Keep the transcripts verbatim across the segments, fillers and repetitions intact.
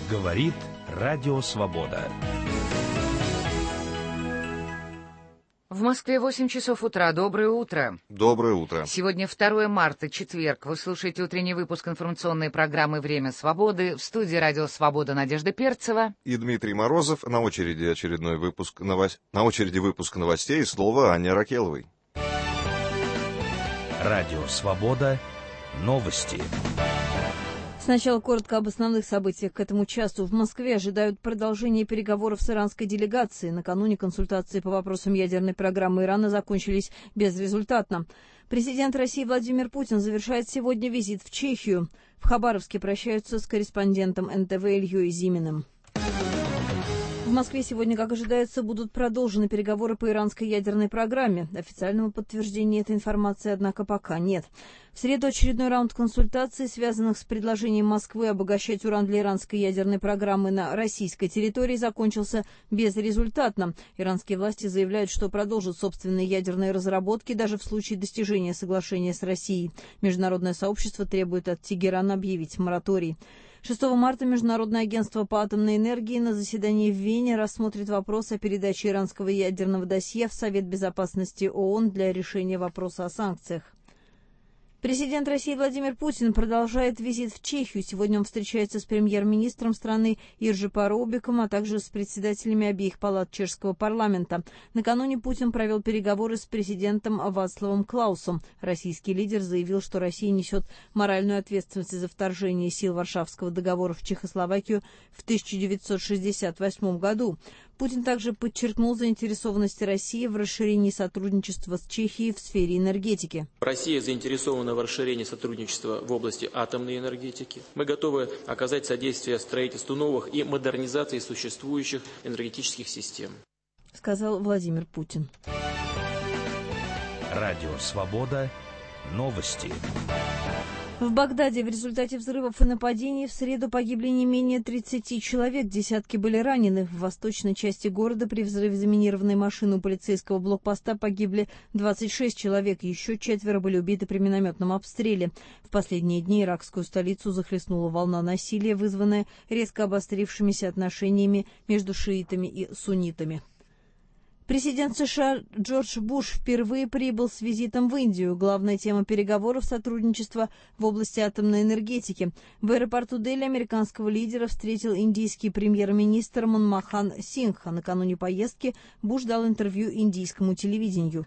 Говорит Радио Свобода. В Москве восемь часов утра. Доброе утро. Доброе утро. Сегодня второе марта, четверг. Вы слушаете утренний выпуск информационной программы «Время свободы». В студии Радио Свобода Надежда Перцева И Дмитрий Морозов. На очереди очередной выпуск новос... на очереди выпуск новостей. Слово Анне Ракеловой. Радио Свобода. Новости. Сначала коротко об основных событиях к этому часу. В Москве ожидают продолжения переговоров с иранской делегацией. Накануне консультации по вопросам ядерной программы Ирана закончились безрезультатно. Президент России Владимир Путин завершает сегодня визит в Чехию. В Хабаровске прощаются с корреспондентом эн тэ вэ Ильей Зиминым. В Москве сегодня, как ожидается, будут продолжены переговоры по иранской ядерной программе. Официального подтверждения этой информации, однако, пока нет. В среду очередной раунд консультаций, связанных с предложением Москвы обогащать уран для иранской ядерной программы на российской территории, закончился безрезультатно. Иранские власти заявляют, что продолжат собственные ядерные разработки даже в случае достижения соглашения с Россией. Международное сообщество требует от Тегерана объявить мораторий. шестого марта Международное агентство по атомной энергии на заседании в Вене рассмотрит вопрос о передаче иранского ядерного досье в Совет безопасности ООН для решения вопроса о санкциях. Президент России Владимир Путин продолжает визит в Чехию. Сегодня он встречается с премьер-министром страны Иржи Парубиком, а также с председателями обеих палат чешского парламента. Накануне Путин провел переговоры с президентом Вацлавом Клаусом. Российский лидер заявил, что Россия несет моральную ответственность за вторжение сил Варшавского договора в Чехословакию в тысяча девятьсот шестьдесят восьмом году. Путин также подчеркнул заинтересованность России в расширении сотрудничества с Чехией в сфере энергетики. Россия заинтересована в расширении сотрудничества в области атомной энергетики. Мы готовы оказать содействие строительству новых и модернизации существующих энергетических систем, сказал Владимир Путин. Радио Свобода. Новости. В Багдаде в результате взрывов и нападений в среду погибли не менее тридцати человек, десятки были ранены. В восточной части города при взрыве заминированной машины у полицейского блокпоста погибли двадцать шесть человек, еще четверо были убиты при минометном обстреле. В последние дни иракскую столицу захлестнула волна насилия, вызванная резко обострившимися отношениями между шиитами и суннитами. Президент США Джордж Буш впервые прибыл с визитом в Индию. Главная тема переговоров — сотрудничество в области атомной энергетики. В аэропорту Дели американского лидера встретил индийский премьер-министр Манмохан Сингх. А накануне поездки Буш дал интервью индийскому телевидению.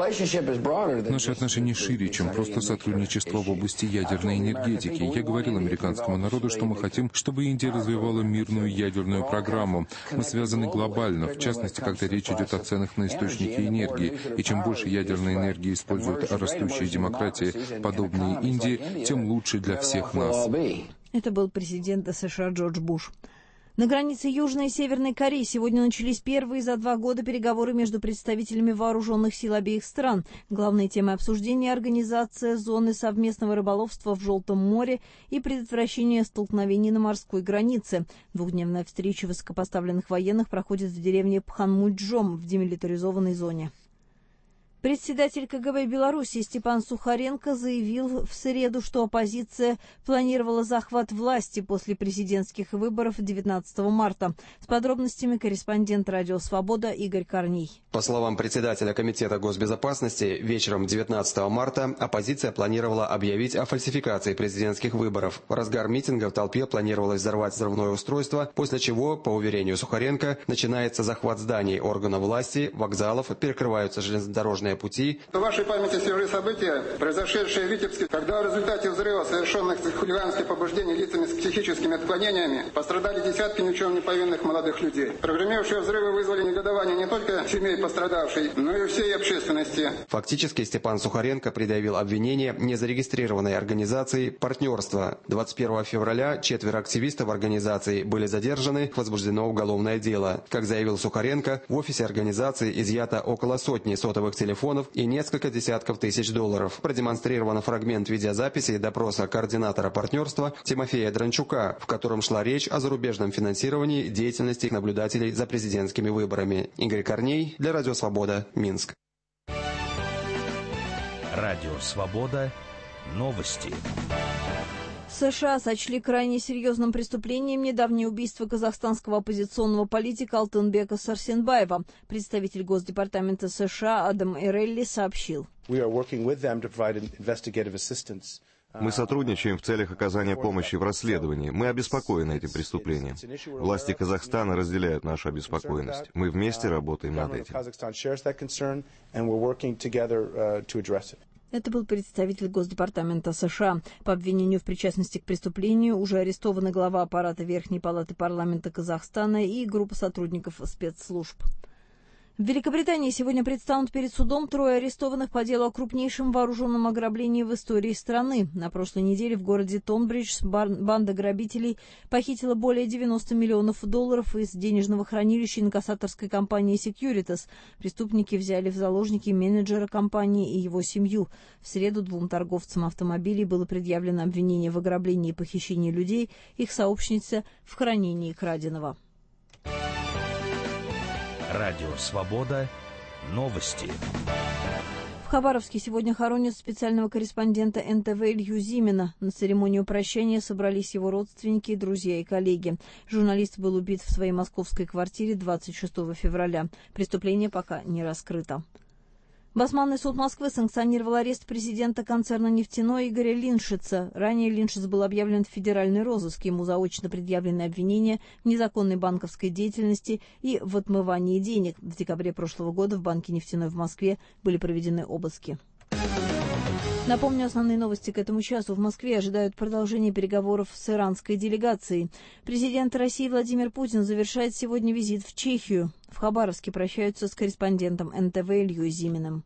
Наши отношения шире, чем просто сотрудничество в области ядерной энергетики. Я говорил американскому народу, что мы хотим, чтобы Индия развивала мирную ядерную программу. Мы связаны глобально, в частности, когда речь идет о ценах на источники энергии. И чем больше ядерной энергии используют растущие демократии, подобные Индии, тем лучше для всех нас. Это был президент США Джордж Буш. На границе Южной и Северной Кореи сегодня начались первые за два года переговоры между представителями вооруженных сил обеих стран. Главные темы обсуждения — организация зоны совместного рыболовства в Желтом море и предотвращение столкновений на морской границе. Двухдневная встреча высокопоставленных военных проходит в деревне Пханмунджом в демилитаризованной зоне. Председатель ка гэ бэ Беларуси Степан Сухаренко заявил в среду, что оппозиция планировала захват власти после президентских выборов девятнадцатого марта. С подробностями корреспондент Радио Свобода Игорь Корней. По словам председателя Комитета госбезопасности, вечером девятнадцатого марта оппозиция планировала объявить о фальсификации президентских выборов. В разгар митинга в толпе планировалось взорвать взрывное устройство, после чего, по уверению Сухаренко, начинается захват зданий органов власти, вокзалов, перекрываются железнодорожные пути. В вашей памяти свежие события, произошедшие в Витебске, когда в результате взрыва, совершенных с хулиганских побуждений лицами с психическими отклонениями, пострадали десятки ни в чем не повинных молодых людей. Прогремевшие взрывы вызвали негодование не только семей пострадавшей, но и всей общественности. Фактически Степан Сухаренко предъявил обвинение незарегистрированной организации «Партнерство». двадцать первого февраля четверо активистов организации были задержаны, возбуждено уголовное дело. Как заявил Сухаренко, в офисе организации изъято около сотни сотовых телефонов и несколько десятков тысяч долларов. Продемонстрирован фрагмент видеозаписи допроса координатора партнерства Тимофея Дранчука, в котором шла речь о зарубежном финансировании деятельности наблюдателей за президентскими выборами. Игорь Корней для Радио Свобода, Минск. Радио Свобода. Новости. США сочли крайне серьезным преступлением недавнее убийство казахстанского оппозиционного политика Алтынбека Сарсенбаева. Представитель Госдепартамента США Адам Эрелли сообщил. Мы сотрудничаем в целях оказания помощи в расследовании. Мы обеспокоены этим преступлением. Власти Казахстана разделяют нашу обеспокоенность. Мы вместе работаем над этим. Это был представитель Госдепартамента США. По обвинению в причастности к преступлению уже арестованы глава аппарата Верхней палаты парламента Казахстана и группа сотрудников спецслужб. В Великобритании сегодня предстанут перед судом трое арестованных по делу о крупнейшем вооруженном ограблении в истории страны. На прошлой неделе в городе Тонбридж банда грабителей похитила более девяноста миллионов долларов из денежного хранилища инкассаторской компании Securitas. Преступники взяли в заложники менеджера компании и его семью. В среду двум торговцам автомобилей было предъявлено обвинение в ограблении и похищении людей, их сообщница в хранении краденого. Радио «Свобода». Новости. В Хабаровске сегодня хоронят специального корреспондента эн тэ вэ Илью Зимина. На церемонию прощания собрались его родственники, друзья и коллеги. Журналист был убит в своей московской квартире двадцать шестого февраля. Преступление пока не раскрыто. Басманный суд Москвы санкционировал арест президента концерна «Нефтяной» Игоря Линшица. Ранее Линшиц был объявлен в федеральный розыск. Ему заочно предъявлены обвинения в незаконной банковской деятельности и в отмывании денег. В декабре прошлого года в банке «Нефтяной» в Москве были проведены обыски. Напомню, основные новости к этому часу. В Москве ожидают продолжения переговоров с иранской делегацией. Президент России Владимир Путин завершает сегодня визит в Чехию. В Хабаровске прощаются с корреспондентом эн тэ вэ Ильей Зиминым.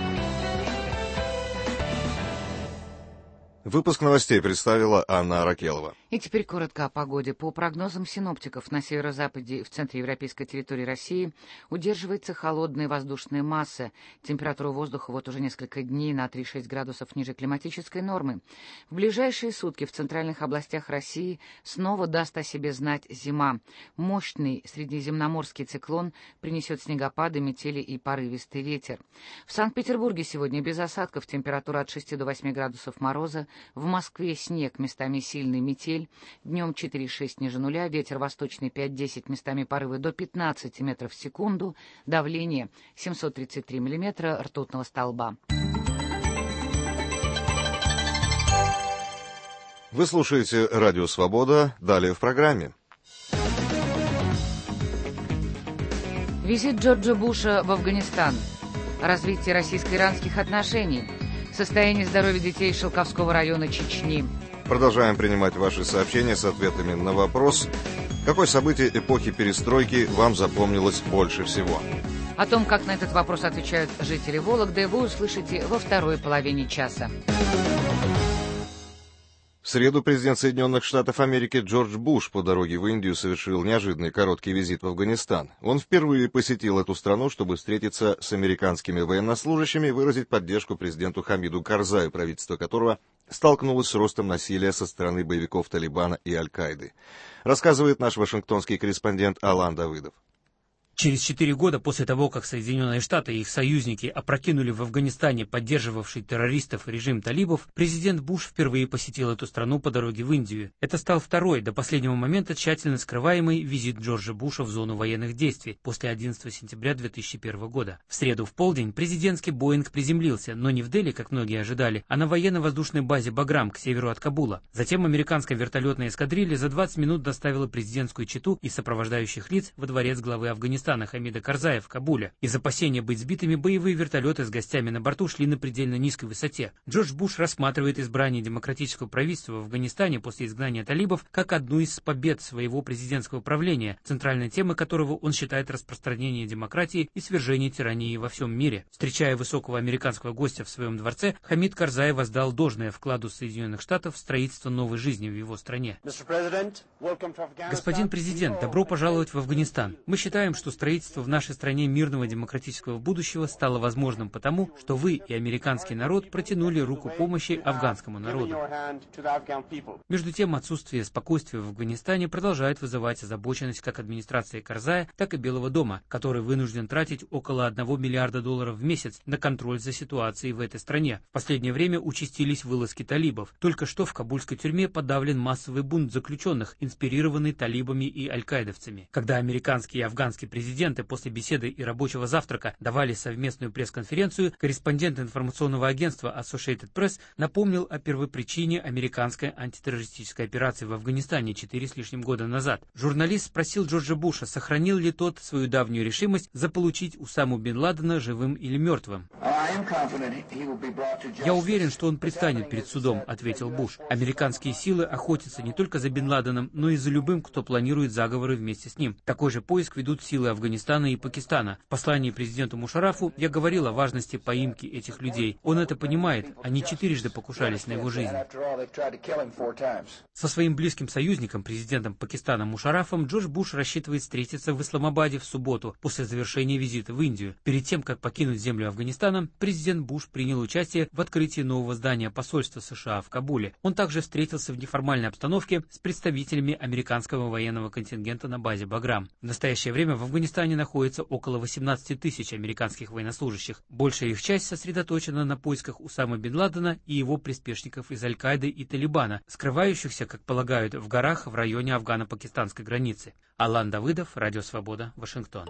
Выпуск новостей представила Анна Аракелова. И теперь коротко о погоде. По прогнозам синоптиков, на северо-западе и в центре европейской территории России удерживается холодная воздушная масса. Температура воздуха вот уже несколько дней на три-шесть градусов ниже климатической нормы. В ближайшие сутки в центральных областях России снова даст о себе знать зима. Мощный средиземноморский циклон принесет снегопады, метели и порывистый ветер. В Санкт-Петербурге сегодня без осадков, температура от шести до восьми градусов мороза. В Москве снег, местами сильный метель, днем четыре-шесть ниже нуля, ветер восточный пять-десять, местами порывы до пятнадцати метров в секунду, давление семьсот тридцать три миллиметра ртутного столба. Вы слушаете «Радио Свобода». Далее в программе. Визит Джорджа Буша в Афганистан. Развитие российско-иранских отношений. Состояние здоровья детей Шелковского района Чечни. Продолжаем принимать ваши сообщения с ответами на вопрос, какое событие эпохи перестройки вам запомнилось больше всего. О том, как на этот вопрос отвечают жители Вологды, вы услышите во второй половине часа. В среду президент Соединенных Штатов Америки Джордж Буш по дороге в Индию совершил неожиданный короткий визит в Афганистан. Он впервые посетил эту страну, чтобы встретиться с американскими военнослужащими и выразить поддержку президенту Хамиду Карзаю, правительство которого столкнулось с ростом насилия со стороны боевиков Талибана и Аль-Каиды. Рассказывает наш вашингтонский корреспондент Алан Давыдов. Через четыре года после того, как Соединенные Штаты и их союзники опрокинули в Афганистане поддерживавший террористов режим талибов, президент Буш впервые посетил эту страну по дороге в Индию. Это стал второй, до последнего момента тщательно скрываемый визит Джорджа Буша в зону военных действий после одиннадцатого сентября две тысячи первого года. В среду в полдень президентский Боинг приземлился, но не в Дели, как многие ожидали, а на военно-воздушной базе Баграм к северу от Кабула. Затем американская вертолетная эскадрилья за двадцать минут доставила президентскую чету и сопровождающих лиц во дворец главы Афганистана Хамида Карзая в Кабуле. Из опасения быть сбитыми боевые вертолеты с гостями на борту шли на предельно низкой высоте. Джордж Буш рассматривает избрание демократического правительства в Афганистане после изгнания талибов как одну из побед своего президентского правления, центральной темой которого он считает распространение демократии и свержение тирании во всем мире. Встречая высокого американского гостя в своем дворце, Хамид Карзай воздал должное вкладу Соединенных Штатов в строительство новой жизни в его стране. Господин президент, добро пожаловать в Афганистан. Мы считаем, что строительство в нашей стране мирного демократического будущего стало возможным потому, что вы и американский народ протянули руку помощи афганскому народу. Между тем, отсутствие спокойствия в Афганистане продолжает вызывать озабоченность как администрации Карзая, так и Белого дома, который вынужден тратить около одного миллиарда долларов в месяц на контроль за ситуацией в этой стране. В последнее время участились вылазки талибов. Только что в кабульской тюрьме подавлен массовый бунт заключенных, инспирированный талибами и аль-каидовцами. Когда американские и афганские президенты после беседы и рабочего завтрака давали совместную пресс-конференцию, корреспондент информационного агентства Associated Press напомнил о первопричине американской антитеррористической операции в Афганистане четыре с лишним года назад. Журналист спросил Джорджа Буша, сохранил ли тот свою давнюю решимость заполучить Усаму бен Ладена живым или мертвым. «Я уверен, что он предстанет перед судом», — ответил Буш. «Американские силы охотятся не только за бен Ладеном, но и за любым, кто планирует заговоры вместе с ним. Такой же поиск ведут силы Афганистана и Пакистана. В послании президенту Мушаррафу я говорил о важности поимки этих людей. Он это понимает. Они четырежды покушались на его жизнь». Со своим близким союзником, президентом Пакистана Мушаррафом, Джордж Буш рассчитывает встретиться в Исламабаде в субботу, после завершения визита в Индию. Перед тем, как покинуть землю Афганистана, президент Буш принял участие в открытии нового здания посольства США в Кабуле. Он также встретился в неформальной обстановке с представителями американского военного контингента на базе Баграм. В настоящее время в Афганистане находится около восемнадцати тысяч американских военнослужащих. Большая их часть сосредоточена на поисках Усамы бен Ладена и его приспешников из Аль-Каиды и Талибана, скрывающихся, как полагают, в горах в районе афгано-пакистанской границы. Алан Давыдов, Радио Свобода, Вашингтон.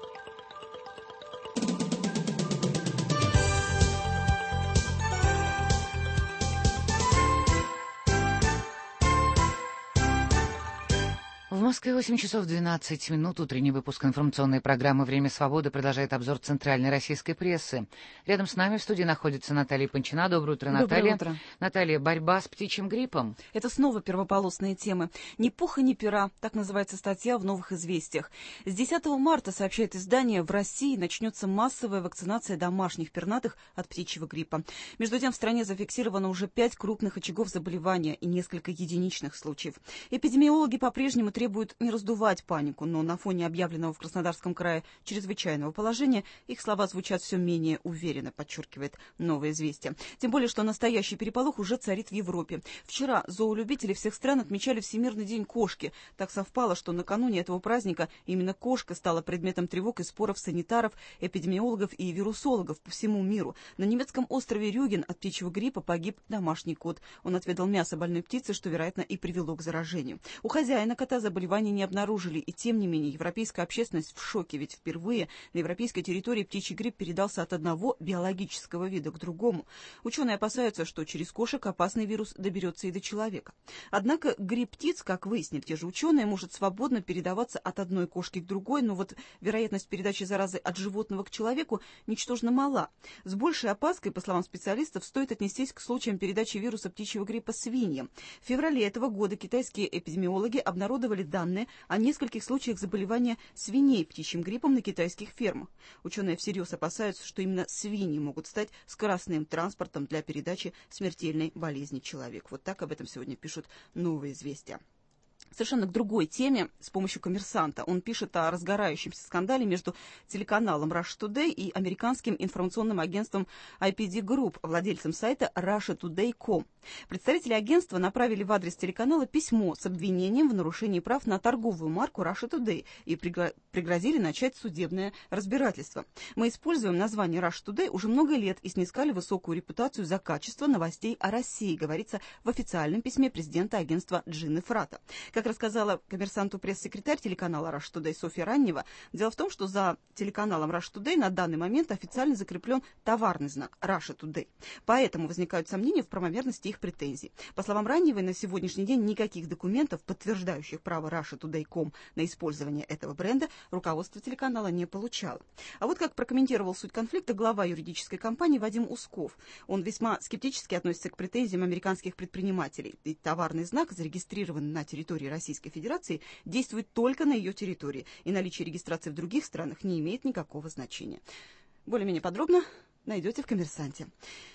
В Москве восемь часов двенадцать минут. Утренний выпуск информационной программы «Время свободы» продолжает обзор центральной российской прессы. Рядом с нами в студии находится Наталья Панчина. Доброе утро, Наталья. Доброе утро. Наталья, борьба с птичьим гриппом. Это снова первополосные темы. Ни пуха, ни пера. Так называется статья в «Новых известиях». С десятого марта, сообщает издание, в России начнется массовая вакцинация домашних пернатых от птичьего гриппа. Между тем, в стране зафиксировано уже пять крупных очагов заболевания и несколько единичных случаев. Эпидемиологи по-прежнему требуют не раздувать панику, но на фоне объявленного в Краснодарском крае чрезвычайного положения их слова звучат все менее уверенно, подчеркивает «Новое известие». Тем более, что настоящий переполох уже царит в Европе. Вчера зоолюбители всех стран отмечали Всемирный день кошки. Так совпало, что накануне этого праздника именно кошка стала предметом тревог и споров санитаров, эпидемиологов и вирусологов по всему миру. На немецком острове Рюген от птичьего гриппа погиб домашний кот. Он отведал мясо больной птицы, что, вероятно, и привело к заражению. У хозяина кота заболевание не обнаружили, и тем не менее европейская общественность в шоке, ведь впервые на европейской территории птичий грипп передался от одного биологического вида к другому. Ученые опасаются, что через кошек опасный вирус доберется и до человека. Однако грипп птиц, как выяснили те же ученые, может свободно передаваться от одной кошки к другой, но вот вероятность передачи заразы от животного к человеку ничтожно мала. С большей опаской, по словам специалистов, стоит отнестись к случаям передачи вируса птичьего гриппа свиньям. В феврале этого года китайские эпидемиологи обнародовали данные о нескольких случаях заболевания свиней птичьим гриппом на китайских фермах. Ученые всерьез опасаются, что именно свиньи могут стать скоростным транспортом для передачи смертельной болезни человеку. Вот так об этом сегодня пишут «Новые известия». Совершенно к другой теме, с помощью «Коммерсанта». Он пишет о разгорающемся скандале между телеканалом Russia Today и американским информационным агентством ай пи ди Group, владельцем сайта Russia Today точка ком. Представители агентства направили в адрес телеканала письмо с обвинением в нарушении прав на торговую марку Russia Today и пригрозили начать судебное разбирательство. «Мы используем название Russia Today уже много лет и снискали высокую репутацию за качество новостей о России», говорится в официальном письме президента агентства Джины Фрата. Как рассказала «Коммерсанту» пресс-секретарь телеканала Russia Today Софья Раннева, дело в том, что за телеканалом Russia Today на данный момент официально закреплен товарный знак Russia Today. Поэтому возникают сомнения в правомерности их претензий. По словам Ранневой, на сегодняшний день никаких документов, подтверждающих право Russia Today точка ком на использование этого бренда, руководство телеканала не получало. А вот как прокомментировал суть конфликта глава юридической компании Вадим Усков. Он весьма скептически относится к претензиям американских предпринимателей. Ведь товарный знак зарегистрирован на территории Российской Федерации, действует только на ее территории, и наличие регистрации в других странах не имеет никакого значения. Более-менее подробно найдете в «Коммерсанте».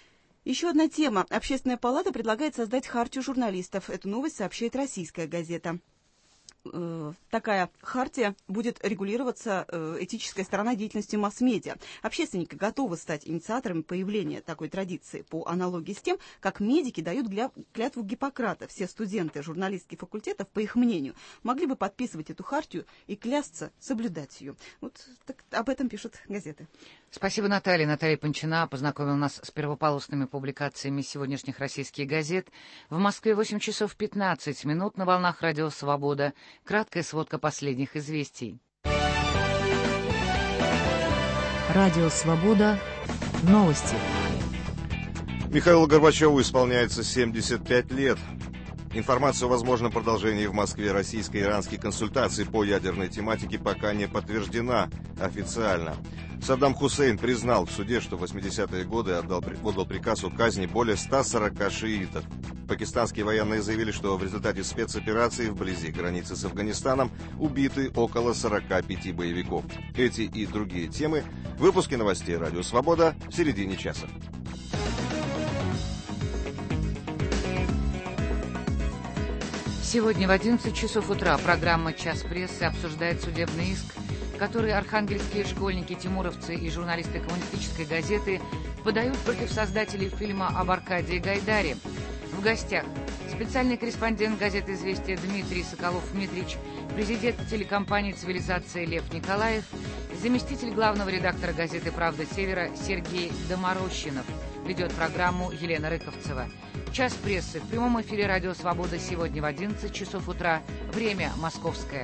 Еще одна тема. Общественная палата предлагает создать хартию журналистов. Эту новость сообщает «Российская газета». э, такая хартия будет регулироваться э, этическая сторона деятельности масс-медиа. Общественники готовы стать инициаторами появления такой традиции по аналогии с тем, как медики дают гля- клятву Гиппократа. Все студенты журналистских факультетов, по их мнению, могли бы подписывать эту хартию и клясться соблюдать ее. Вот так, об этом пишут газеты. Спасибо, Наталья. Наталья Панчина познакомила нас с первополосными публикациями сегодняшних российских газет. В Москве восемь часов пятнадцать минут на волнах Радио Свобода. Краткая сводка последних известий. Радио Свобода. Новости. Михаилу Горбачеву исполняется семьдесят пять лет. Информация о возможном продолжении в Москве российско-иранских консультаций по ядерной тематике пока не подтверждена официально. Саддам Хусейн признал в суде, что в восьмидесятые годы отдал, отдал приказ о казни более ста сорока шиитов. Пакистанские военные заявили, что в результате спецоперации вблизи границы с Афганистаном убиты около сорока пяти боевиков. Эти и другие темы в выпуске новостей «Радио Свобода» в середине часа. Сегодня в одиннадцать часов утра программа «Час прессы» обсуждает судебный иск, который архангельские школьники-тимуровцы и журналисты коммунистической газеты подают против создателей фильма об Аркадии Гайдаре. В гостях специальный корреспондент газеты «Известия» Дмитрий Соколов-Дмитрич, президент телекомпании «Цивилизация» Лев Николаев, заместитель главного редактора газеты «Правда Севера» Сергей Доморощинов. Ведет программу Елена Рыковцева. Час прессы в прямом эфире «Радио Свобода» сегодня в одиннадцать часов утра. Время московское.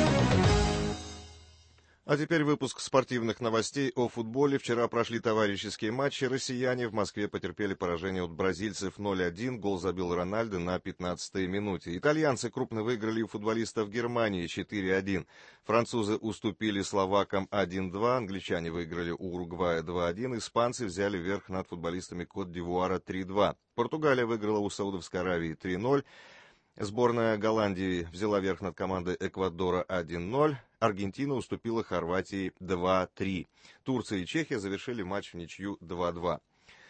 А теперь выпуск спортивных новостей о футболе. Вчера прошли товарищеские матчи. Россияне в Москве потерпели поражение от бразильцев ноль один. Гол забил Роналдо на пятнадцатой минуте. Итальянцы крупно выиграли у футболистов Германии четыре один. Французы уступили словакам один два. Англичане выиграли у Уругвая два один. Испанцы взяли верх над футболистами Кот-д'Ивуара три два. Португалия выиграла у Саудовской Аравии три ноль. Сборная Голландии взяла верх над командой Эквадора один ноль. Аргентина уступила Хорватии два три. Турция и Чехия завершили матч в ничью два два.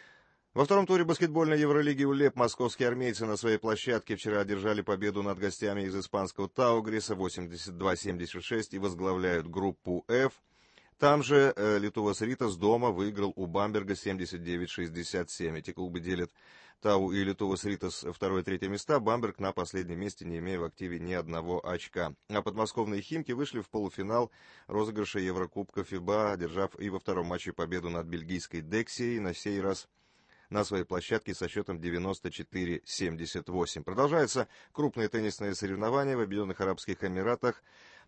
Во втором туре баскетбольной Евролиги УЛЕП московские армейцы на своей площадке вчера одержали победу над гостями из испанского Таугриса восемьдесят два семьдесят шесть и возглавляют группу F. Там же э, Литовас Ритас дома выиграл у Бамберга семьдесят девять шестьдесят семь. Эти клубы делят Тау и Литовас Ритас второе и третье места. Бамберг на последнем месте, не имея в активе ни одного очка. А подмосковные «Химки» вышли в полуфинал розыгрыша Еврокубка ФИБА, одержав и во втором матче победу над бельгийской Дексией, на сей раз на своей площадке со счетом девяносто четыре семьдесят восемь. Продолжаются крупные теннисные соревнования в Объединенных Арабских Эмиратах.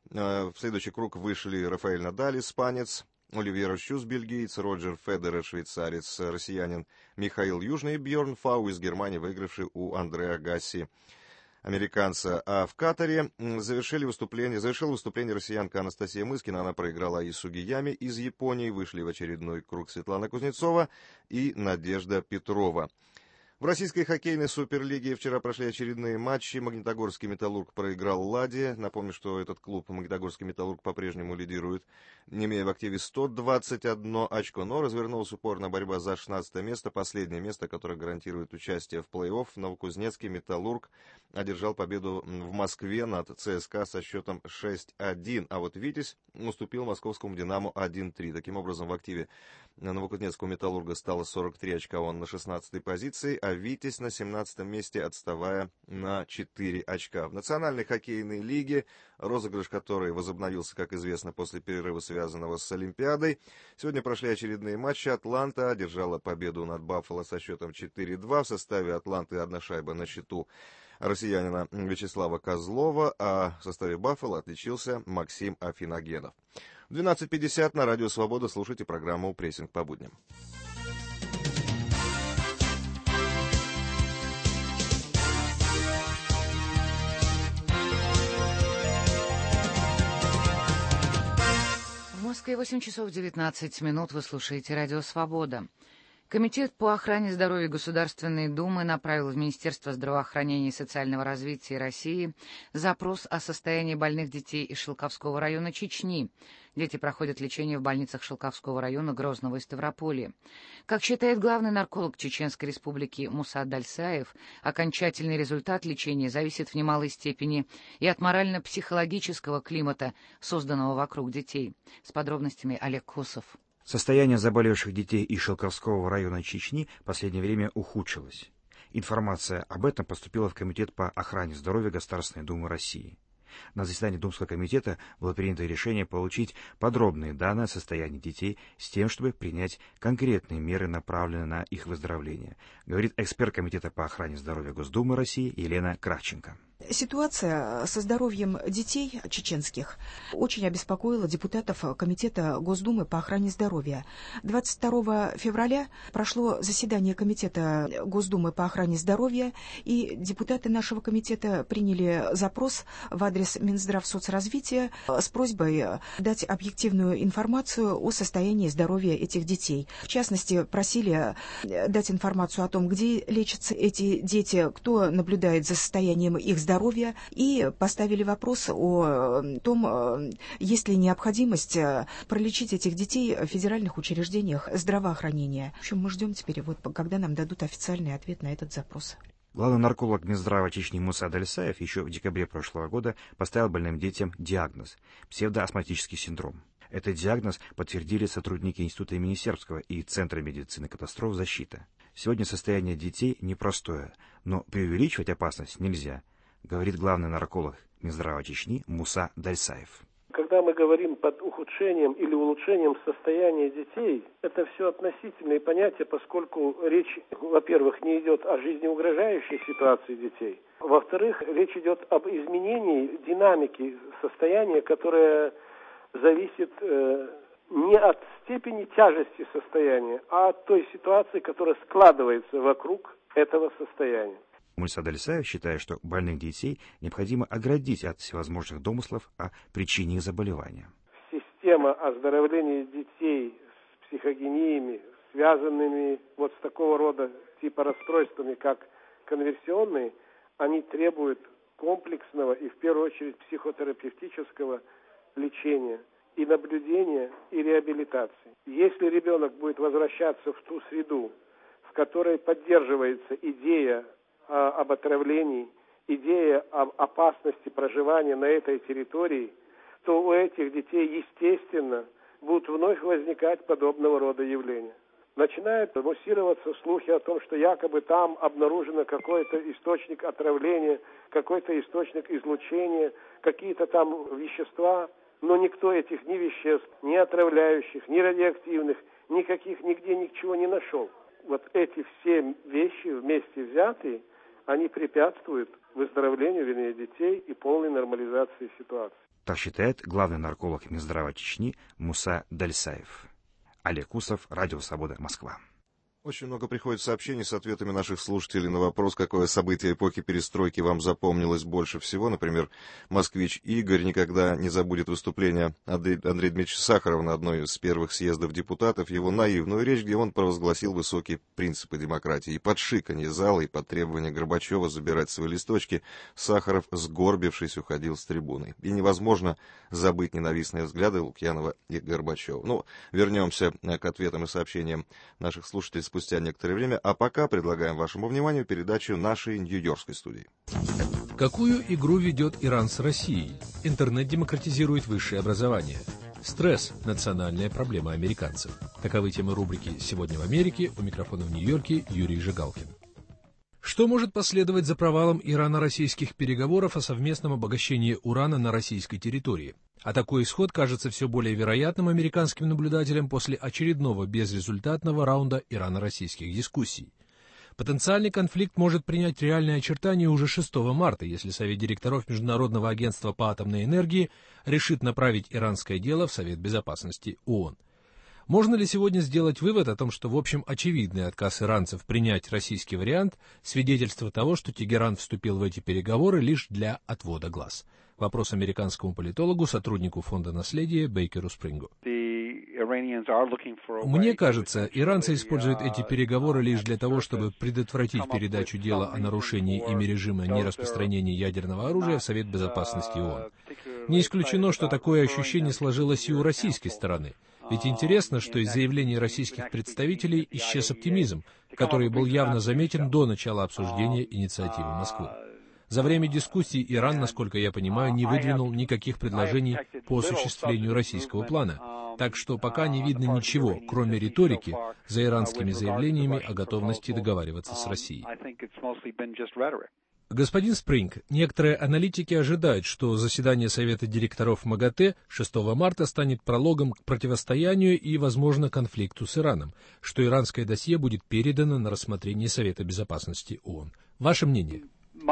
В следующий круг вышли Рафаэль Надаль, испанец, Оливьер Шюс, бельгиец, Роджер Федерер, швейцарец, россиянин Михаил Южный и Бьорн Фау из Германии, выигравший у Андреа Гасси, американца. А в Катаре завершили выступление, завершила выступление россиянка Анастасия Мыскина. Она проиграла и Сугиями из Японии. Вышли в очередной круг Светлана Кузнецова и Надежда Петрова. В российской хоккейной суперлиге вчера прошли очередные матчи. Магнитогорский «Металлург» проиграл «Ладе». Напомню, что этот клуб, Магнитогорский «Металлург», по-прежнему лидирует, не имея в активе сто двадцать одно очко, но развернулась упорная борьба за шестнадцатое место, последнее место, которое гарантирует участие в плей-офф. Новокузнецкий «Металлург» одержал победу в Москве над ЦСКА со счетом шесть один, а вот «Витязь» уступил московскому «Динамо» один три. Таким образом, в активе Новокузнецкого «Металлурга» стало сорок три очка, он на шестнадцатой позиции, а «Витязь» на семнадцатом месте, отставая на четыре очка. В Национальной хоккейной лиге, розыгрыш которой возобновился, как известно, после перерыва, связанного с Олимпиадой, сегодня прошли очередные матчи. «Атланта» одержала победу над «Баффало» со счетом четыре два. В составе «Атланты» одна шайба на счету россиянина Вячеслава Козлова, а в составе «Баффало» отличился Максим Афиногенов. В двенадцать пятьдесят на Радио Свобода слушайте программу «Прессинг по будням». В Москве восемь часов девятнадцать минут. Вы слушаете «Радио Свобода». Комитет по охране здоровья Государственной Думы направил в Министерство здравоохранения и социального развития России запрос о состоянии больных детей из Шелковского района Чечни. Дети проходят лечение в больницах Шелковского района, Грозного и Ставрополя. Как считает главный нарколог Чеченской Республики Муса Дальсаев, окончательный результат лечения зависит в немалой степени и от морально-психологического климата, созданного вокруг детей. С подробностями Олег Косов. Состояние заболевших детей из Шелковского района Чечни в последнее время ухудшилось. Информация об этом поступила в Комитет по охране здоровья Государственной Думы России. На заседании Думского комитета было принято решение получить подробные данные о состоянии детей с тем, чтобы принять конкретные меры, направленные на их выздоровление, говорит эксперт Комитета по охране здоровья Госдумы России Елена Кравченко. Ситуация со здоровьем детей чеченских очень обеспокоила депутатов Комитета Госдумы по охране здоровья. двадцать второго февраля прошло заседание Комитета Госдумы по охране здоровья, и депутаты нашего комитета приняли запрос в адрес Минздравсоцразвития с просьбой дать объективную информацию о состоянии здоровья этих детей. В частности, просили дать информацию о том, где лечатся эти дети, кто наблюдает за состоянием их здоровья, здоровья, и поставили вопрос о том, есть ли необходимость пролечить этих детей в федеральных учреждениях здравоохранения. В общем, мы ждем теперь, вот, когда нам дадут официальный ответ на этот запрос. Главный нарколог Минздрава Чечни Муса Дальсаев еще в декабре прошлого года поставил больным детям диагноз – псевдоастматический синдром. Этот диагноз подтвердили сотрудники Института имени Сербского и Центра медицины катастроф «Защита». Сегодня состояние детей непростое, но преувеличивать опасность нельзя, говорит главный нарколог Минздрава Чечни Муса Дальсаев. Когда мы говорим под ухудшением или улучшением состояния детей, это все относительные понятия, поскольку речь, во-первых, не идет о жизнеугрожающей ситуации детей. Во-вторых, речь идет об изменении динамики состояния, которое зависит э, не от степени тяжести состояния, а от той ситуации, которая складывается вокруг этого состояния. Муса Дальсаев считает, что больных детей необходимо оградить от всевозможных домыслов о причине их заболевания. Система оздоровления детей с психогениями, связанными вот с такого рода типа расстройствами, как конверсионные, они требуют комплексного и в первую очередь психотерапевтического лечения и наблюдения и реабилитации. Если ребенок будет возвращаться в ту среду, в которой поддерживается идея об отравлении, идея об опасности проживания на этой территории, то у этих детей, естественно, будут вновь возникать подобного рода явления. Начинают муссироваться слухи о том, что якобы там обнаружено какой-то источник отравления, какой-то источник излучения, какие-то там вещества, но никто этих ни веществ, ни отравляющих, ни радиоактивных, никаких нигде ничего не нашел. Вот эти все вещи вместе взятые, они препятствуют выздоровлению, вернее, детей и полной нормализации ситуации. Так считает главный нарколог Минздрава Чечни Муса Дальсаев. Олег Кусов, Радио Свобода, Москва. Очень много приходит сообщений с ответами наших слушателей на вопрос, какое событие эпохи перестройки вам запомнилось больше всего. Например, москвич Игорь никогда не забудет выступление Андрея Дмитриевича Сахарова на одной из первых съездов депутатов, его наивную речь, где он провозгласил высокие принципы демократии. И под шиканье зала, и под требование Горбачева забирать свои листочки, Сахаров, сгорбившись, уходил с трибуны. И невозможно забыть ненавистные взгляды Лукьянова и Горбачева. Ну, вернемся к ответам и сообщениям наших слушателей спустя некоторое время, а пока предлагаем вашему вниманию передачу нашей нью-йоркской студии. Какую игру ведет Иран с Россией? Интернет демократизирует высшее образование. Стресс – национальная проблема американцев. Таковы темы рубрики «Сегодня в Америке». У микрофона в Нью-Йорке Юрий Жигалкин. Что может последовать за провалом ирано-российских переговоров о совместном обогащении урана на российской территории? А такой исход кажется все более вероятным американским наблюдателям после очередного безрезультатного раунда ирано-российских дискуссий. Потенциальный конфликт может принять реальные очертания уже шестого марта, если Совет директоров Международного агентства по атомной энергии решит направить иранское дело в Совет безопасности ООН. Можно ли сегодня сделать вывод о том, что, в общем, очевидный отказ иранцев принять российский вариант – свидетельство того, что Тегеран вступил в эти переговоры лишь для отвода глаз? Вопрос американскому политологу, сотруднику Фонда наследия Бейкеру Спрингу. Мне кажется, иранцы используют эти переговоры лишь для того, чтобы предотвратить передачу дела о нарушении ими режима нераспространения ядерного оружия в Совет Безопасности ООН. Не исключено, что такое ощущение сложилось и у российской стороны. Ведь интересно, что из заявлений российских представителей исчез оптимизм, который был явно заметен до начала обсуждения инициативы Москвы. За время дискуссий Иран, насколько я понимаю, не выдвинул никаких предложений по осуществлению российского плана. Так что пока не видно ничего, кроме риторики, за иранскими заявлениями о готовности договариваться с Россией. Господин Спринг, некоторые аналитики ожидают, что заседание Совета директоров МАГАТЭ шестого марта станет прологом к противостоянию и, возможно, конфликту с Ираном, что иранское досье будет передано на рассмотрение Совета Безопасности ООН. Ваше мнение?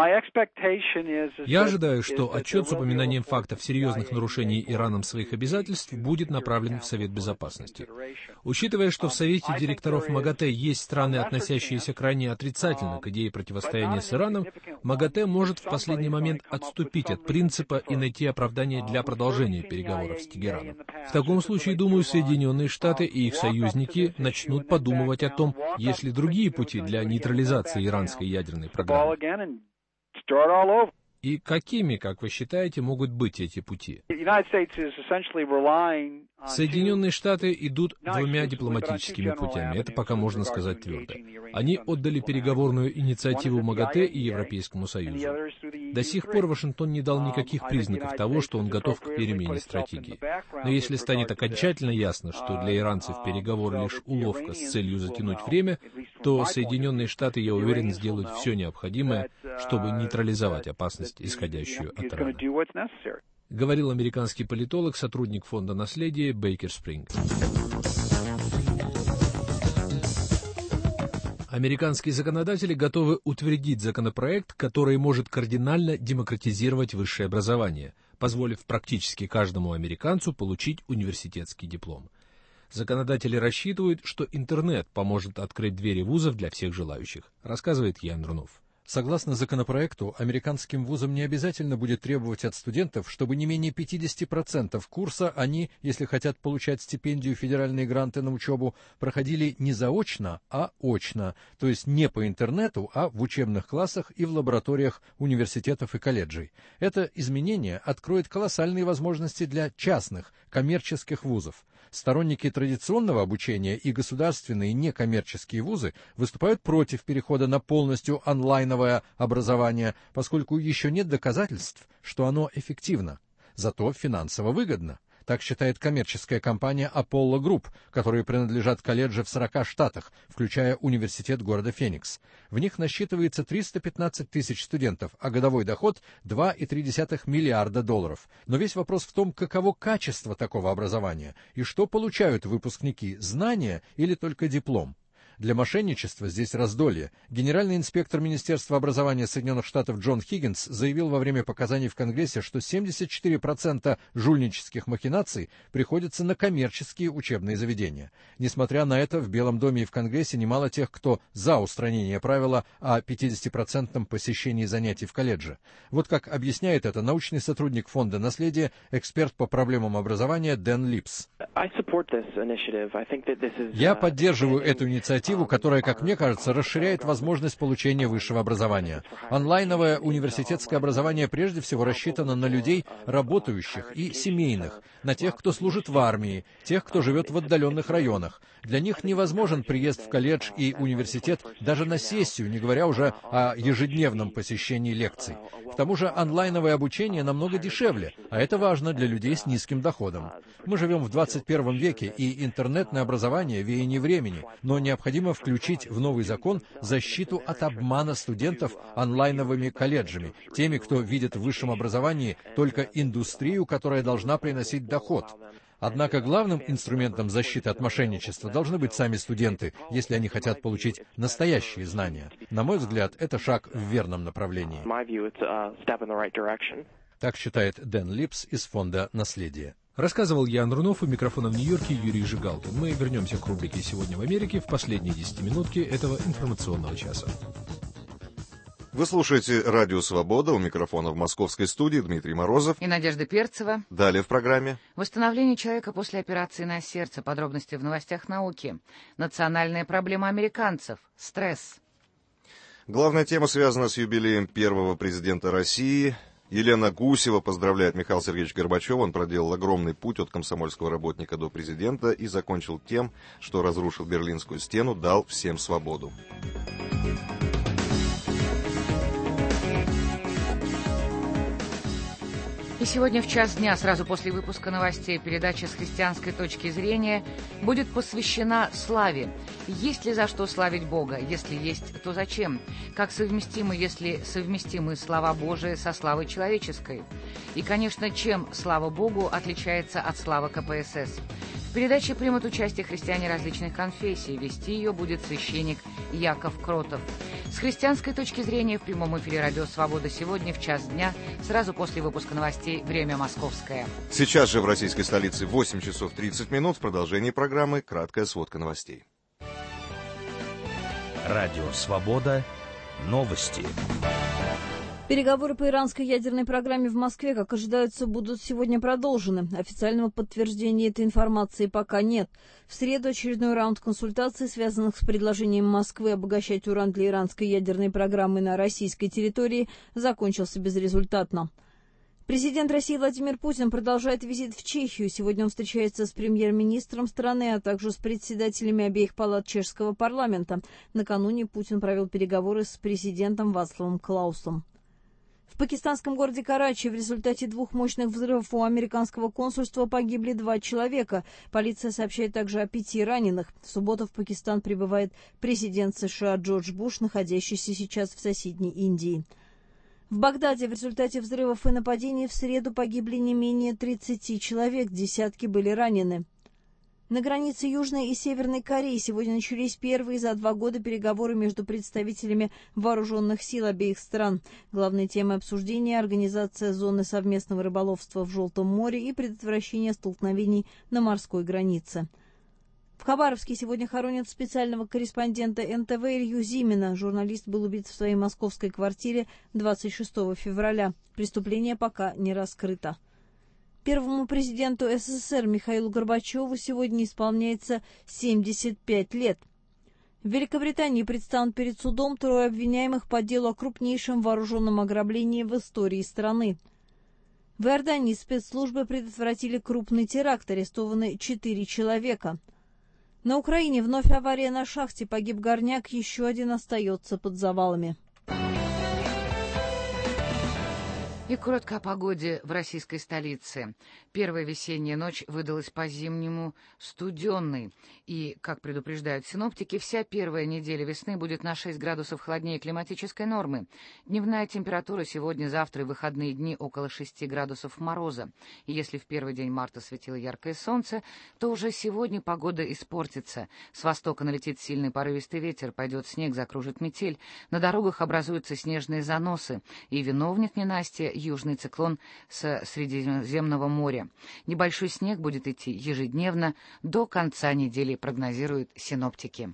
Я ожидаю, что отчет с упоминанием фактов серьезных нарушений Ираном своих обязательств будет направлен в Совет Безопасности. Учитывая, что в Совете директоров МАГАТЭ есть страны, относящиеся крайне отрицательно к идее противостояния с Ираном, МАГАТЭ может в последний момент отступить от принципа и найти оправдание для продолжения переговоров с Тегераном. В таком случае, думаю, Соединенные Штаты и их союзники начнут подумывать о том, есть ли другие пути для нейтрализации иранской ядерной программы. И какими, как вы считаете, могут быть эти пути? Соединенные Штаты идут двумя дипломатическими путями, это пока можно сказать твердо. Они отдали переговорную инициативу МАГАТЭ и Европейскому Союзу. До сих пор Вашингтон не дал никаких признаков того, что он готов к перемене стратегии. Но если станет окончательно ясно, что для иранцев переговоры лишь уловка с целью затянуть время, то Соединенные Штаты, я уверен, сделают все необходимое, чтобы нейтрализовать опасность, исходящую от Ирана. Говорил американский политолог, сотрудник фонда наследия Бейкер Спринг. Американские законодатели готовы утвердить законопроект, который может кардинально демократизировать высшее образование, позволив практически каждому американцу получить университетский диплом. Законодатели рассчитывают, что интернет поможет открыть двери вузов для всех желающих, рассказывает Ян Рунов. Согласно законопроекту, американским вузам не обязательно будет требовать от студентов, чтобы не менее пятьдесят процентов курса они, если хотят получать стипендию и федеральные гранты на учебу, проходили не заочно, а очно, то есть не по интернету, а в учебных классах и в лабораториях университетов и колледжей. Это изменение откроет колоссальные возможности для частных, коммерческих вузов. Сторонники традиционного обучения и государственные некоммерческие вузы выступают против перехода на полностью онлайновое образование, поскольку еще нет доказательств, что оно эффективно. Зато финансово выгодно. Так считает коммерческая компания Apollo Group, которой принадлежат колледжи в сорока штатах, включая университет города Феникс. В них насчитывается триста пятнадцать тысяч студентов, а годовой доход — два и три десятых миллиарда долларов. Но весь вопрос в том, каково качество такого образования и что получают выпускники — знания или только диплом. Для мошенничества здесь раздолье. Генеральный инспектор Министерства образования Соединенных Штатов Джон Хиггинс заявил во время показаний в Конгрессе, что семьдесят четыре процента жульнических махинаций приходятся на коммерческие учебные заведения. Несмотря на это, в Белом доме и в Конгрессе немало тех, кто за устранение правила о пятидесятипроцентном посещении занятий в колледже. Вот как объясняет это научный сотрудник Фонда наследия, эксперт по проблемам образования Дэн Липс. Я поддерживаю эту инициативу, которая, как мне кажется, расширяет возможность получения высшего образования. Онлайновое университетское образование прежде всего рассчитано на людей, работающих и семейных, на тех, кто служит в армии, тех, кто живет в отдаленных районах. Для них невозможен приезд в колледж и университет даже на сессию, не говоря уже о ежедневном посещении лекций. К тому же онлайновое обучение намного дешевле, а это важно для людей с низким доходом. Мы живем в двадцать первом веке, и интернетное образование — веяние времени, но необходимо включить в новый закон защиту от обмана студентов онлайновыми колледжами, теми, кто видит в высшем образовании только индустрию, которая должна приносить доход. Однако главным инструментом защиты от мошенничества должны быть сами студенты, если они хотят получить настоящие знания. На мой взгляд, это шаг в верном направлении. Так считает Дэн Липс из Фонда наследия. Рассказывал Ян Рунов, у микрофона в Нью-Йорке Юрий Жигалкин. Мы вернемся к рубрике «Сегодня в Америке» в последние десятиминутки этого информационного часа. Вы слушаете «Радио Свобода», у микрофона в московской студии Дмитрий Морозов и Надежда Перцева. Далее в программе. Восстановление человека после операции на сердце. Подробности в новостях науки. Национальная проблема американцев. Стресс. Главная тема связана с юбилеем первого президента России. Елена Гусева поздравляет Михаила Сергеевича Горбачева. Он проделал огромный путь от комсомольского работника до президента и закончил тем, что разрушил Берлинскую стену, дал всем свободу. И сегодня в час дня, сразу после выпуска новостей, передача с христианской точки зрения будет посвящена славе. Есть ли за что славить Бога? Если есть, то зачем? Как совместимы, если совместимы слава Божия со славой человеческой? И, конечно, чем слава Богу отличается от славы ка пэ эс эс? В передаче примут участие христиане различных конфессий. Вести ее будет священник Яков Кротов. С христианской точки зрения в прямом эфире «Радио Свобода» сегодня в час дня, сразу после выпуска новостей «Время московское». Сейчас же в российской столице восемь часов тридцать минут. В продолжении программы краткая сводка новостей. «Радио Свобода». Новости. Переговоры по иранской ядерной программе в Москве, как ожидается, будут сегодня продолжены. Официального подтверждения этой информации пока нет. В среду очередной раунд консультаций, связанных с предложением Москвы обогащать уран для иранской ядерной программы на российской территории, закончился безрезультатно. Президент России Владимир Путин продолжает визит в Чехию. Сегодня он встречается с премьер-министром страны, а также с председателями обеих палат чешского парламента. Накануне Путин провел переговоры с президентом Вацлавом Клаусом. В пакистанском городе Карачи в результате двух мощных взрывов у американского консульства погибли два человека. Полиция сообщает также о пяти раненых. В субботу в Пакистан прибывает президент США Джордж Буш, находящийся сейчас в соседней Индии. В Багдаде в результате взрывов и нападений в среду погибли не менее тридцати человек, десятки были ранены. На границе Южной и Северной Кореи сегодня начались первые за два года переговоры между представителями вооруженных сил обеих стран. Главной темой обсуждения – организация зоны совместного рыболовства в Желтом море и предотвращение столкновений на морской границе. В Хабаровске сегодня хоронят специального корреспондента эн тэ вэ Илью Зимина. Журналист был убит в своей московской квартире двадцать шестого февраля. Преступление пока не раскрыто. Первому президенту эс эс эс эр Михаилу Горбачеву сегодня исполняется семьдесят пять лет. В Великобритании предстанут перед судом трое обвиняемых по делу о крупнейшем вооруженном ограблении в истории страны. В Иордании спецслужбы предотвратили крупный теракт, арестованы четыре человека. На Украине вновь авария на шахте, погиб горняк, еще один остается под завалами. И коротко о погоде в российской столице. Первая весенняя ночь выдалась по-зимнему студенной. И, как предупреждают синоптики, вся первая неделя весны будет на шесть градусов холоднее климатической нормы. Дневная температура сегодня, завтра и выходные дни около шести градусов мороза. И если в первый день марта светило яркое солнце, то уже сегодня погода испортится. С востока налетит сильный порывистый ветер, пойдет снег, закружит метель. На дорогах образуются снежные заносы. И виновник ненастья — южный циклон с Средиземного моря. Небольшой снег будет идти ежедневно до конца недели, прогнозируют синоптики.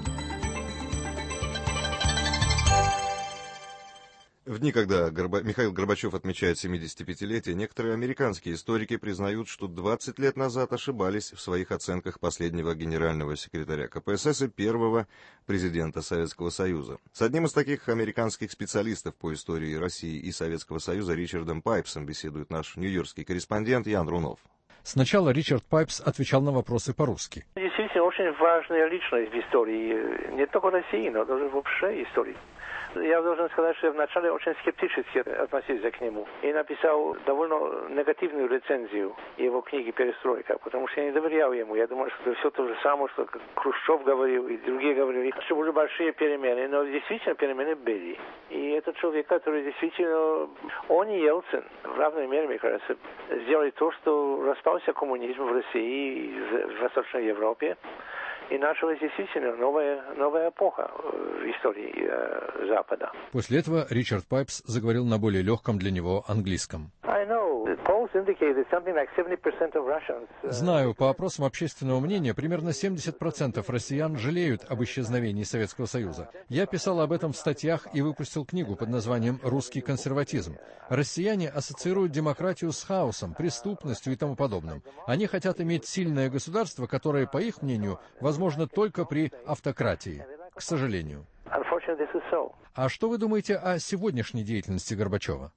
В дни, когда Горба... Михаил Горбачев отмечает семидесятипятилетие, некоторые американские историки признают, что двадцать лет назад ошибались в своих оценках последнего генерального секретаря ка пэ эс эс и первого президента Советского Союза. С одним из таких американских специалистов по истории России и Советского Союза Ричардом Пайпсом беседует наш нью-йоркский корреспондент Ян Рунов. Сначала Ричард Пайпс отвечал на вопросы по-русски. Действительно, очень важная личность в истории, не только России, но даже вообще истории. Я должен сказать, что я вначале очень скептически относился к нему и написал довольно негативную рецензию его книги «Перестройка», потому что я не доверял ему. Я думал, что это все то же самое, что Хрущев говорил и другие говорили, что были большие перемены, но действительно перемены были. И это человек, который действительно, он и Ельцин, в равной мере, мне кажется, сделали то, что распался коммунизм в России и в Восточной Европе. И началась действительно новая, новая эпоха в истории э, Запада. После этого Ричард Пайпс заговорил на более легком для него английском. I know Знаю, по опросам общественного мнения, примерно семьдесят процентов россиян жалеют об исчезновении Советского Союза. Я писал об этом в статьях и выпустил книгу под названием «Русский консерватизм». Россияне ассоциируют демократию с хаосом, преступностью и тому подобным. Они хотят иметь сильное государство, которое, по их мнению, возможно только при автократии. К сожалению. А что вы думаете о сегодняшней деятельности Горбачева?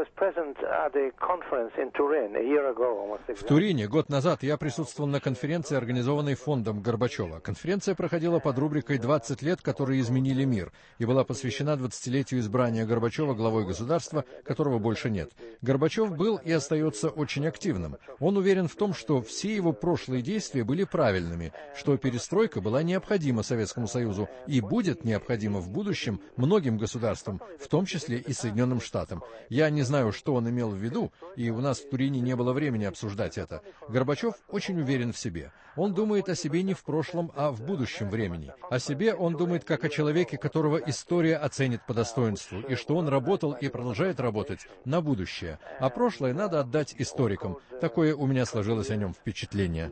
В Турине год назад я присутствовал на конференции, организованной фондом Горбачева. Конференция проходила под рубрикой «двадцать лет, которые изменили мир» и была посвящена двадцатилетию избрания Горбачева главой государства, которого больше нет. Горбачев был и остается очень активным. Он уверен в том, что все его прошлые действия были правильными, что перестройка была необходима Советскому Союзу и будет необходима в будущем многим государствам, в том числе и Соединенным Штатам. Я не знаю, что он имел в виду, и у нас в Турине не было времени обсуждать это. Горбачев очень уверен в себе. Он думает о себе не в прошлом, а в будущем времени. О себе он думает как о человеке, которого история оценит по достоинству, и что он работал и продолжает работать на будущее. А прошлое надо отдать историкам. Такое у меня сложилось о нем впечатление.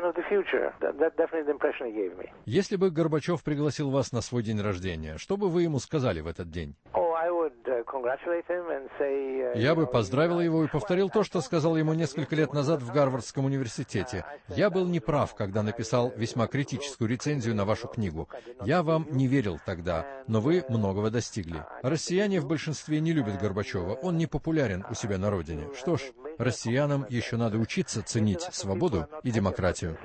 Если бы Горбачев пригласил вас на свой день рождения, что бы вы ему сказали в этот день? Я бы поздравил его и повторил то, что сказал ему несколько лет назад в Гарвардском университете. Я был неправ, когда написал весьма критическую рецензию на вашу книгу. Я вам не верил тогда, но вы многого достигли. Россияне в большинстве не любят Горбачева, он не популярен у себя на родине. Что ж, россиянам еще надо учиться ценить свободу и демократию.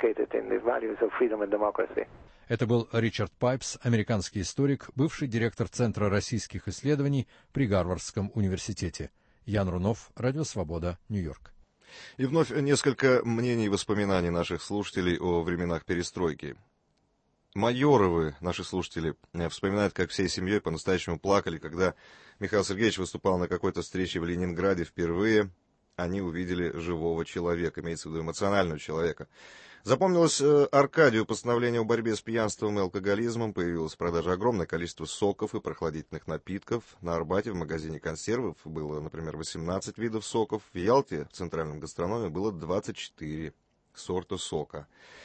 Это был Ричард Пайпс, американский историк, бывший директор Центра российских исследований при Гарвардском университете. Ян Рунов, Радио Свобода, Нью-Йорк. И вновь несколько мнений и воспоминаний наших слушателей о временах перестройки. Майоровы, наши слушатели, вспоминают, как всей семьей по-настоящему плакали, когда Михаил Сергеевич выступал на какой-то встрече в Ленинграде впервые. Они увидели живого человека, имеется в виду эмоционального человека. Запомнилось э, Аркадию постановление о борьбе с пьянством и алкоголизмом. Появилась в продаже огромное количество соков и прохладительных напитков. На Арбате в магазине консервов было, например, восемнадцать видов соков. В Ялте в центральном гастрономе было двадцать четыре сорта сока.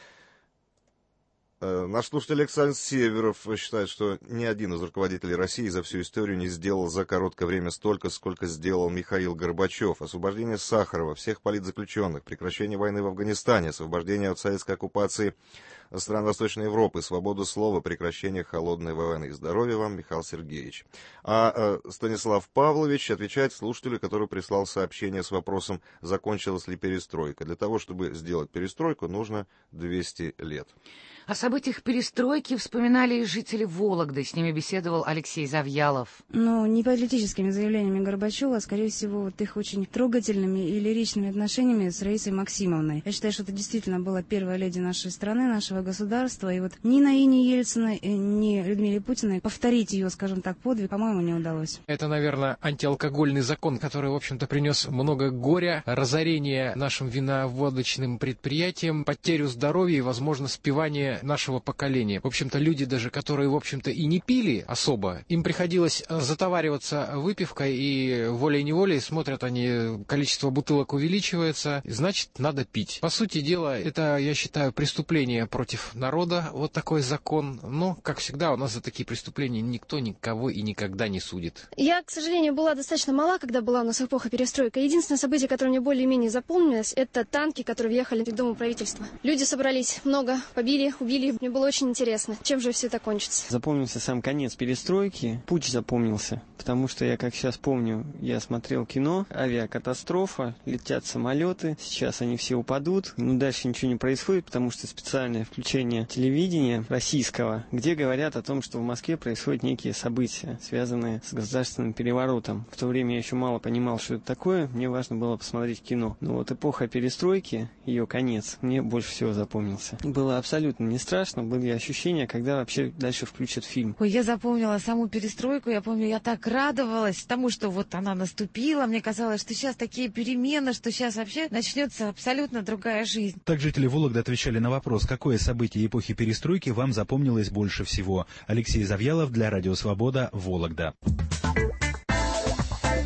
Наш слушатель Александр Северов считает, что ни один из руководителей России за всю историю не сделал за короткое время столько, сколько сделал Михаил Горбачев. Освобождение Сахарова, всех политзаключенных, прекращение войны в Афганистане, освобождение от советской оккупации стран Восточной Европы, свобода слова, прекращение холодной войны. Здоровья вам, Михаил Сергеевич. А э, Станислав Павлович отвечает слушателю, который прислал сообщение с вопросом, закончилась ли перестройка. Для того, чтобы сделать перестройку, нужно двести лет. О событиях перестройки вспоминали и жители Вологды. С ними беседовал Алексей Завьялов. Ну, не политическими заявлениями Горбачева, а, скорее всего, вот их очень трогательными и лиричными отношениями с Раисой Максимовной. Я считаю, что это действительно была первая леди нашей страны, нашего государства. И вот ни Наине Ельциной, ни Людмиле Путиной повторить ее, скажем так, подвиг, по-моему, не удалось. Это, наверное, антиалкогольный закон, который, в общем-то, принес много горя, разорение нашим виноводочным предприятиям, потерю здоровья и, возможно, спивание нашего поколения. В общем-то, люди даже, которые, в общем-то, и не пили особо, им приходилось затовариваться выпивкой, и волей-неволей смотрят они, количество бутылок увеличивается, значит, надо пить. По сути дела, это, я считаю, преступление против народа, вот такой закон. Но, как всегда, у нас за такие преступления никто никого и никогда не судит. Я, к сожалению, была достаточно мала, когда была у нас эпоха перестройка. Единственное событие, которое мне более-менее запомнилось, это танки, которые въехали в Дом правительства. Люди собрались много, побили, убили. Мне было очень интересно, чем же все это кончится. Запомнился сам конец перестройки. Путь запомнился, потому что я, как сейчас помню, я смотрел кино, авиакатастрофа, летят самолеты, сейчас они все упадут. Ну, дальше ничего не происходит, потому что специальное включение телевидения российского, где говорят о том, что в Москве происходят некие события, связанные с государственным переворотом. В то время я еще мало понимал, что это такое, мне важно было посмотреть кино. Но вот эпоха перестройки, ее конец, мне больше всего запомнился. Было абсолютно не страшно, были ощущения, когда вообще дальше включат фильм. Ой, я запомнила саму перестройку, я помню, я так радовалась тому, что вот она наступила, мне казалось, что сейчас такие перемены, что сейчас вообще начнется абсолютно другая жизнь. Так жители Вологды отвечали на вопрос, какое событие эпохи перестройки вам запомнилось больше всего. Алексей Завьялов для Радио Свобода, Вологда.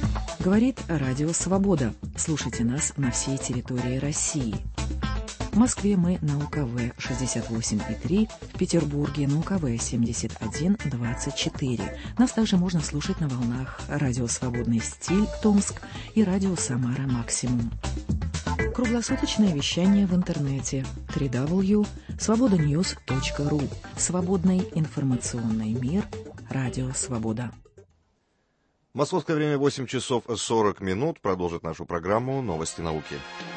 Говорит Радио Свобода. Слушайте нас на всей территории России. В Москве мы на У К В шестьдесят восемь и три, в Петербурге на У К В семьдесят один двадцать четыре. Нас также можно слушать на волнах Радио Свободный стиль Томск и Радио Самара Максимум. Круглосуточное вещание в интернете дабл ю дабл ю дабл ю точка свобода ньюс точка ру. Свободный информационный мир. Радио Свобода. Московское время восемь часов сорок минут. Продолжит нашу программу «Новости науки».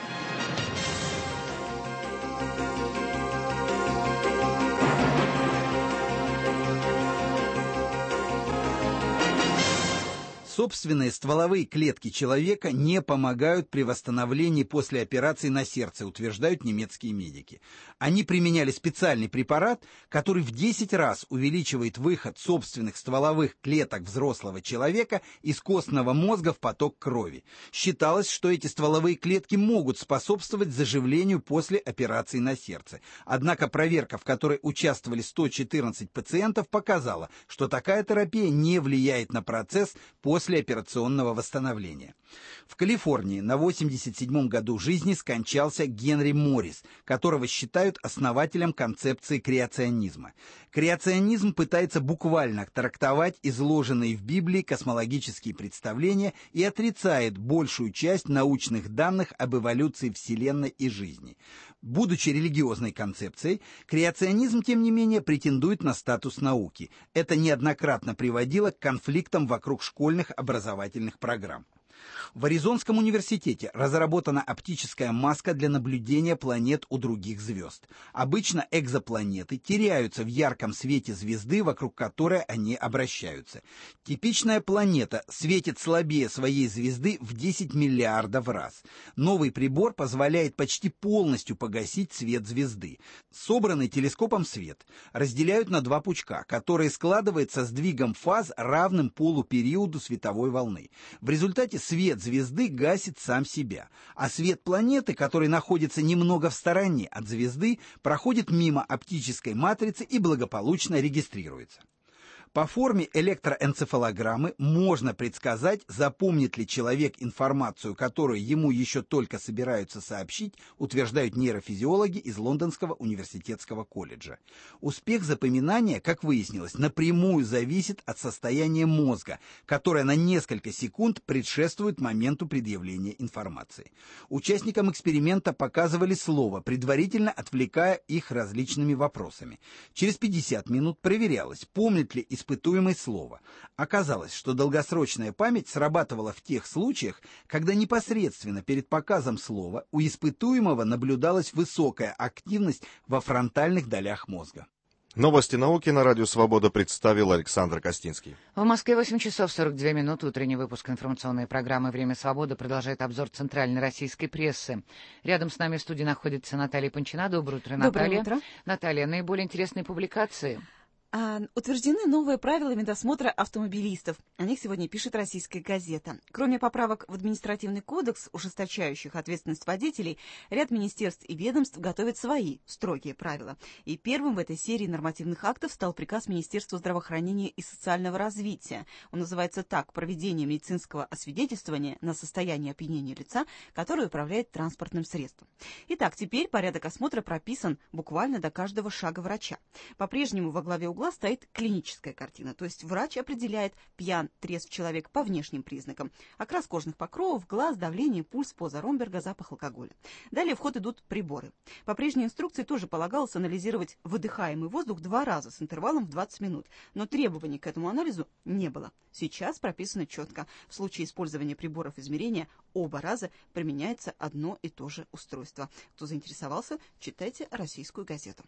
Собственные стволовые клетки человека не помогают при восстановлении после операции на сердце, утверждают немецкие медики. Они применяли специальный препарат, который в десять раз увеличивает выход собственных стволовых клеток взрослого человека из костного мозга в поток крови. Считалось, что эти стволовые клетки могут способствовать заживлению после операции на сердце. Однако проверка, в которой участвовали сто четырнадцать пациентов, показала, что такая терапия не влияет на процесс после операционного восстановления. В Калифорнии на восемьдесят седьмом году жизни скончался Генри Моррис, которого считают основателем концепции креационизма. Креационизм пытается буквально трактовать изложенные в Библии космологические представления и отрицает большую часть научных данных об эволюции Вселенной и жизни. Будучи религиозной концепцией, креационизм, тем не менее, претендует на статус науки. Это неоднократно приводило к конфликтам вокруг школьных образовательных программ. В Аризонском университете разработана оптическая маска для наблюдения планет у других звезд. Обычно экзопланеты теряются в ярком свете звезды, вокруг которой они обращаются. Типичная планета светит слабее своей звезды в десять миллиардов раз. Новый прибор позволяет почти полностью погасить свет звезды. Собранный телескопом свет разделяют на два пучка, которые складываются с сдвигом фаз, равным полупериоду световой волны. В результате свет звезды гасит сам себя, а свет планеты, который находится немного в стороне от звезды, проходит мимо оптической матрицы и благополучно регистрируется. По форме электроэнцефалограммы можно предсказать, запомнит ли человек информацию, которую ему еще только собираются сообщить, утверждают нейрофизиологи из Лондонского университетского колледжа. Успех запоминания, как выяснилось, напрямую зависит от состояния мозга, которое на несколько секунд предшествует моменту предъявления информации. Участникам эксперимента показывали слово, предварительно отвлекая их различными вопросами. Через пятьдесят минут проверялось, помнит ли испытуемое слово. Оказалось, что долгосрочная память срабатывала в тех случаях, когда непосредственно перед показом слова у испытуемого наблюдалась высокая активность во фронтальных долях мозга. Новости науки на Радио Свобода представил Александр Костинский. В Москве восемь часов сорок две минуты. Утренний выпуск информационной программы «Время свободы» продолжает обзор центральной российской прессы. Рядом с нами в студии находится Наталья Панчина. Доброе утро, Наталья. Доброе утро. Наталья, наиболее интересные публикации. А, утверждены новые правила медосмотра автомобилистов. О них сегодня пишет «Российская газета». Кроме поправок в административный кодекс, ужесточающих ответственность водителей, ряд министерств и ведомств готовят свои строгие правила. И первым в этой серии нормативных актов стал приказ Министерства здравоохранения и социального развития. Он называется так: «Проведение медицинского освидетельствования на состояние опьянения лица, которое управляет транспортным средством». Итак, теперь порядок осмотра прописан буквально до каждого шага врача. По-прежнему во главе угла стоит клиническая картина, то есть врач определяет, пьян, трезв человек по внешним признакам: окрас кожных покровов, глаз, давление, пульс, поза Ромберга, запах алкоголя. Далее в ход идут приборы. По прежней инструкции тоже полагалось анализировать выдыхаемый воздух два раза с интервалом в двадцать минут, но требований к этому анализу не было. Сейчас прописано четко: в случае использования приборов измерения оба раза применяется одно и то же устройство. Кто заинтересовался, читайте «Российскую газету».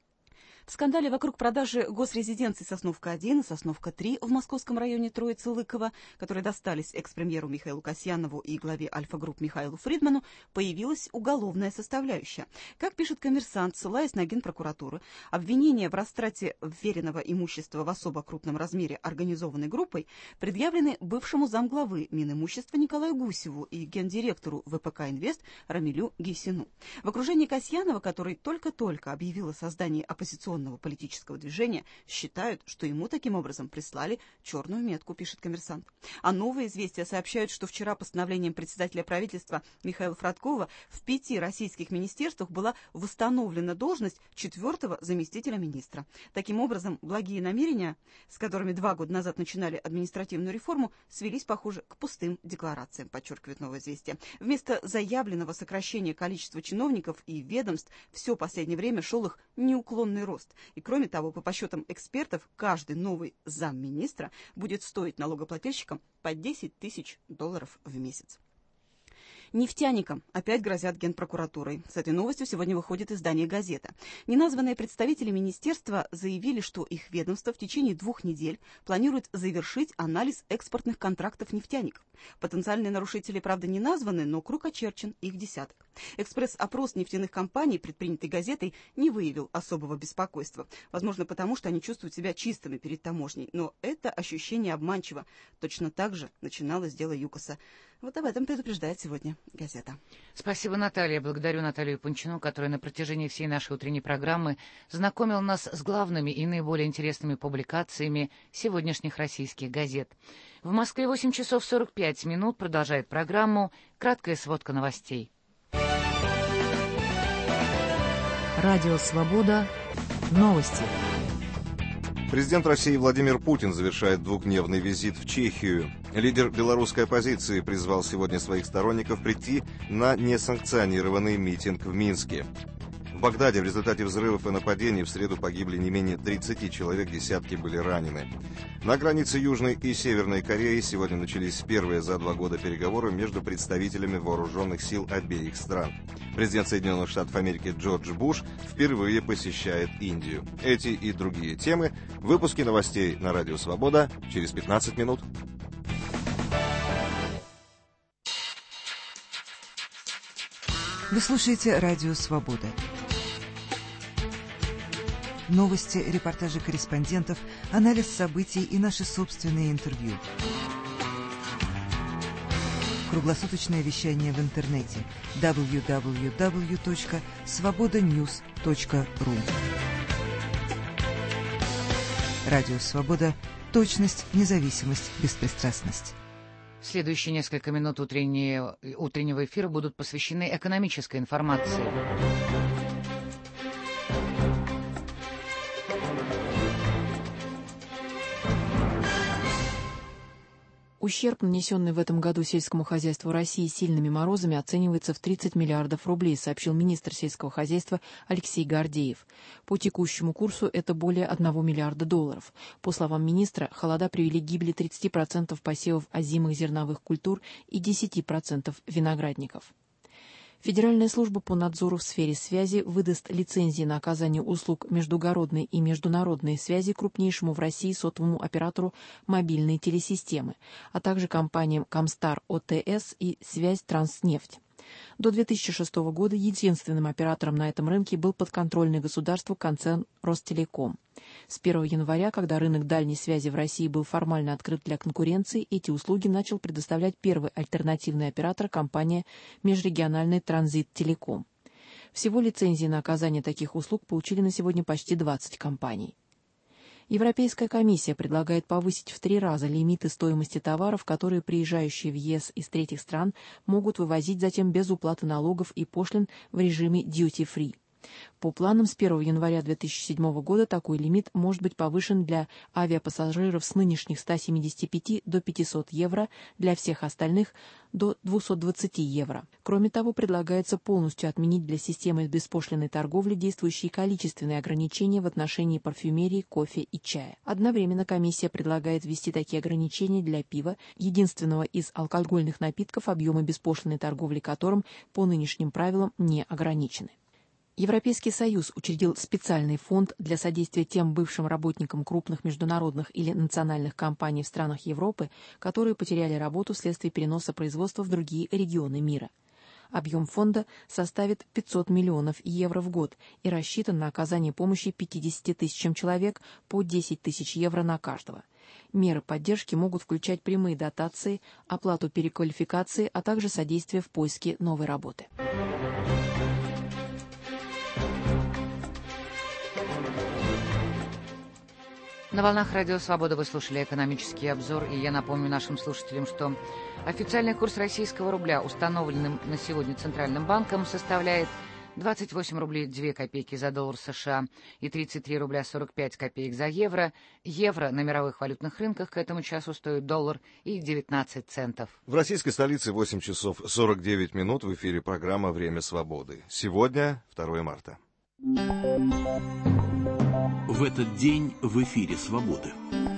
В скандале вокруг продажи госрезиденций Сосновка-один и Сосновка-три в московском районе Троицы-Лыково, которые достались экс-премьеру Михаилу Касьянову и главе Альфа-групп Михаилу Фридману, появилась уголовная составляющая. Как пишет «Коммерсант», ссылаясь на Генпрокуратуру, обвинения в растрате вверенного имущества в особо крупном размере организованной группой предъявлены бывшему замглавы Минимущества Николаю Гусеву и гендиректору ВПК «Инвест» Рамилю Гейсину. В окружении Касьянова, который только-только объявил о создании оппозиционной оппозиционного политического движения считают, что ему таким образом прислали черную метку, пишет «Коммерсант». А новые известия сообщают, что вчера постановлением председателя правительства Михаила Фродкова в пяти российских министерствах была восстановлена должность четвертого заместителя министра. Таким образом, благие намерения, с которыми два года назад начинали административную реформу, свелись, похоже, к пустым декларациям, подчеркивает «Новое известие». Вместо заявленного сокращения количества чиновников и ведомств все последнее время шел их неуклонный рост. И кроме того, по подсчетам экспертов, каждый новый замминистра будет стоить налогоплательщикам по десять тысяч долларов в месяц. Нефтяникам опять грозят Генпрокуратурой. С этой новостью сегодня выходит издание «Газета». Неназванные представители министерства заявили, что их ведомство в течение двух недель планирует завершить анализ экспортных контрактов нефтяников. Потенциальные нарушители, правда, не названы, но круг очерчен, их десяток. Экспресс-опрос нефтяных компаний, предпринятый «Газетой», не выявил особого беспокойства. Возможно, потому что они чувствуют себя чистыми перед таможней. Но это ощущение обманчиво. Точно так же начиналось дело ЮКОСа. Вот об этом предупреждает сегодня «Газета». Спасибо, Наталья. Благодарю Наталью Панчину, которая на протяжении всей нашей утренней программы знакомила нас с главными и наиболее интересными публикациями сегодняшних российских газет. В Москве восемь часов сорок пять минут. Продолжает программу краткая сводка новостей. Радио «Свобода». Новости. Президент России Владимир Путин завершает двухдневный визит в Чехию. Лидер белорусской оппозиции призвал сегодня своих сторонников прийти на несанкционированный митинг в Минске. В Багдаде в результате взрывов и нападений в среду погибли не менее тридцати человек, десятки были ранены. На границе Южной и Северной Кореи сегодня начались первые за два года переговоры между представителями вооруженных сил обеих стран. Президент Соединенных Штатов Америки Джордж Буш впервые посещает Индию. Эти и другие темы в выпуске новостей на Радио Свобода через пятнадцать минут. Вы слушаете Радио Свобода. Новости, репортажи корреспондентов, анализ событий и наши собственные интервью. Круглосуточное вещание в интернете дабл ю дабл ю дабл ю точка свобода ньюс точка ру. Радио Свобода. Точность, независимость, беспристрастность. Следующие несколько минут утреннего, утреннего эфира будут посвящены экономической информации. Ущерб, нанесенный в этом году сельскому хозяйству России сильными морозами, оценивается в тридцать миллиардов рублей, сообщил министр сельского хозяйства Алексей Гордеев. По текущему курсу это более одного миллиарда долларов. По словам министра, холода привели к гибели тридцати процентов посевов озимых зерновых культур и десяти процентов виноградников. Федеральная служба по надзору в сфере связи выдаст лицензии на оказание услуг междугородной и международной связи крупнейшему в России сотовому оператору мобильной телесистемы, а также компаниям Комстар ОТС и Связь Транснефть. До две тысячи шестого года единственным оператором на этом рынке был подконтрольный государству концерн Ростелеком. С первого января, когда рынок дальней связи в России был формально открыт для конкуренции, эти услуги начал предоставлять первый альтернативный оператор компания Межрегиональный Транзит Телеком. Всего лицензии на оказание таких услуг получили на сегодня почти двадцать компаний. Европейская комиссия предлагает повысить в три раза лимиты стоимости товаров, которые приезжающие в ЕС из третьих стран могут вывозить затем без уплаты налогов и пошлин в режиме duty-free. По планам, с первого января две тысячи седьмого года такой лимит может быть повышен для авиапассажиров с нынешних ста семидесяти пяти до пятисот евро, для всех остальных до двухсот двадцати евро. Кроме того, предлагается полностью отменить для системы беспошлинной торговли действующие количественные ограничения в отношении парфюмерии, кофе и чая. Одновременно комиссия предлагает ввести такие ограничения для пива, единственного из алкогольных напитков, объемы беспошлинной торговли которым по нынешним правилам не ограничены. Европейский Союз учредил специальный фонд для содействия тем бывшим работникам крупных международных или национальных компаний в странах Европы, которые потеряли работу вследствие переноса производства в другие регионы мира. Объем фонда составит пятьсот миллионов евро в год и рассчитан на оказание помощи пятидесяти тысячам человек по десять тысяч евро на каждого. Меры поддержки могут включать прямые дотации, оплату переквалификации, а также содействие в поиске новой работы. На волнах Радио Свобода вы слушали экономический обзор, и я напомню нашим слушателям, что официальный курс российского рубля, установленным на сегодня Центральным банком, составляет двадцать восемь рублей две копейки за доллар США и тридцать три рубля сорок пять копеек за евро. Евро на мировых валютных рынках к этому часу стоит доллар и девятнадцать центов. В российской столице восемь часов сорок девять минут. В эфире программа «Время свободы». Сегодня второе марта. В этот день в эфире «Свободы».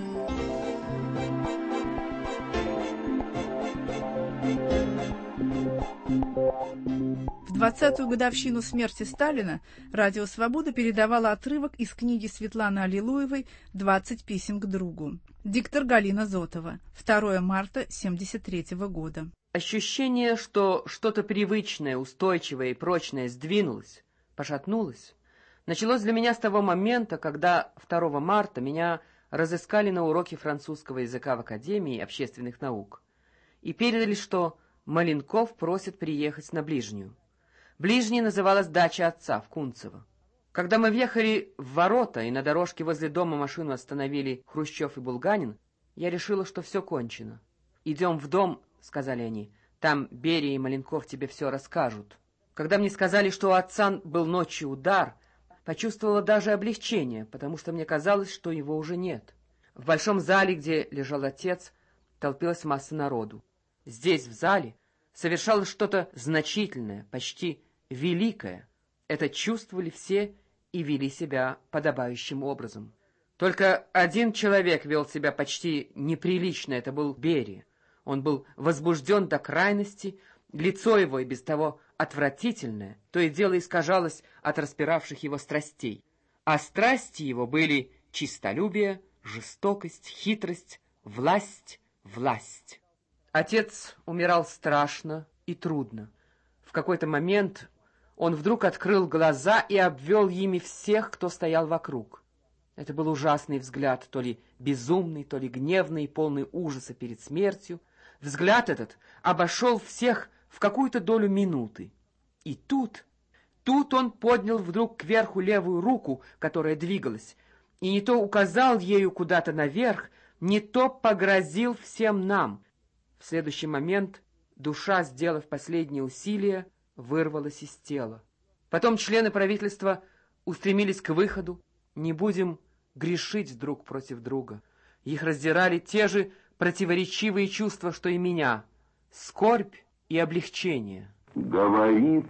В двадцатую годовщину смерти Сталина Радио Свобода передавало отрывок из книги Светланы Аллилуевой «двадцать писем к другу». Диктор Галина Зотова. второе марта семьдесят третьего года. Ощущение, что что-то привычное, устойчивое и прочное сдвинулось, пошатнулось, началось для меня с того момента, когда второго марта меня разыскали на уроке французского языка в Академии общественных наук и передали, что Маленков просит приехать на Ближнюю. Ближней называлась дача отца в Кунцево. Когда мы въехали в ворота и на дорожке возле дома машину остановили Хрущев и Булганин, я решила, что все кончено. «Идем в дом», — сказали они, — «там Берия и Маленков тебе все расскажут». Когда мне сказали, что у отца был ночью удар, почувствовала даже облегчение, потому что мне казалось, что его уже нет. В большом зале, где лежал отец, толпилась масса народу. Здесь, в зале, совершалось что-то значительное, почти великое. Это чувствовали все и вели себя подобающим образом. Только один человек вел себя почти неприлично, это был Берия. Он был возбужден до крайности, лицо его и без того отвратительное, то и дело искажалось от распиравших его страстей. А страсти его были честолюбие, жестокость, хитрость, власть, власть. Отец умирал страшно и трудно. В какой-то момент он вдруг открыл глаза и обвел ими всех, кто стоял вокруг. Это был ужасный взгляд, то ли безумный, то ли гневный, полный ужаса перед смертью. Взгляд этот обошел всех в какую-то долю минуты. И тут, тут он поднял вдруг кверху левую руку, которая двигалась, и не то указал ею куда-то наверх, не то погрозил всем нам. В следующий момент душа, сделав последние усилия, вырвалась из тела. Потом члены правительства устремились к выходу. Не будем грешить друг против друга. Их раздирали те же противоречивые чувства, что и меня. Скорбь и облегчение. Говорит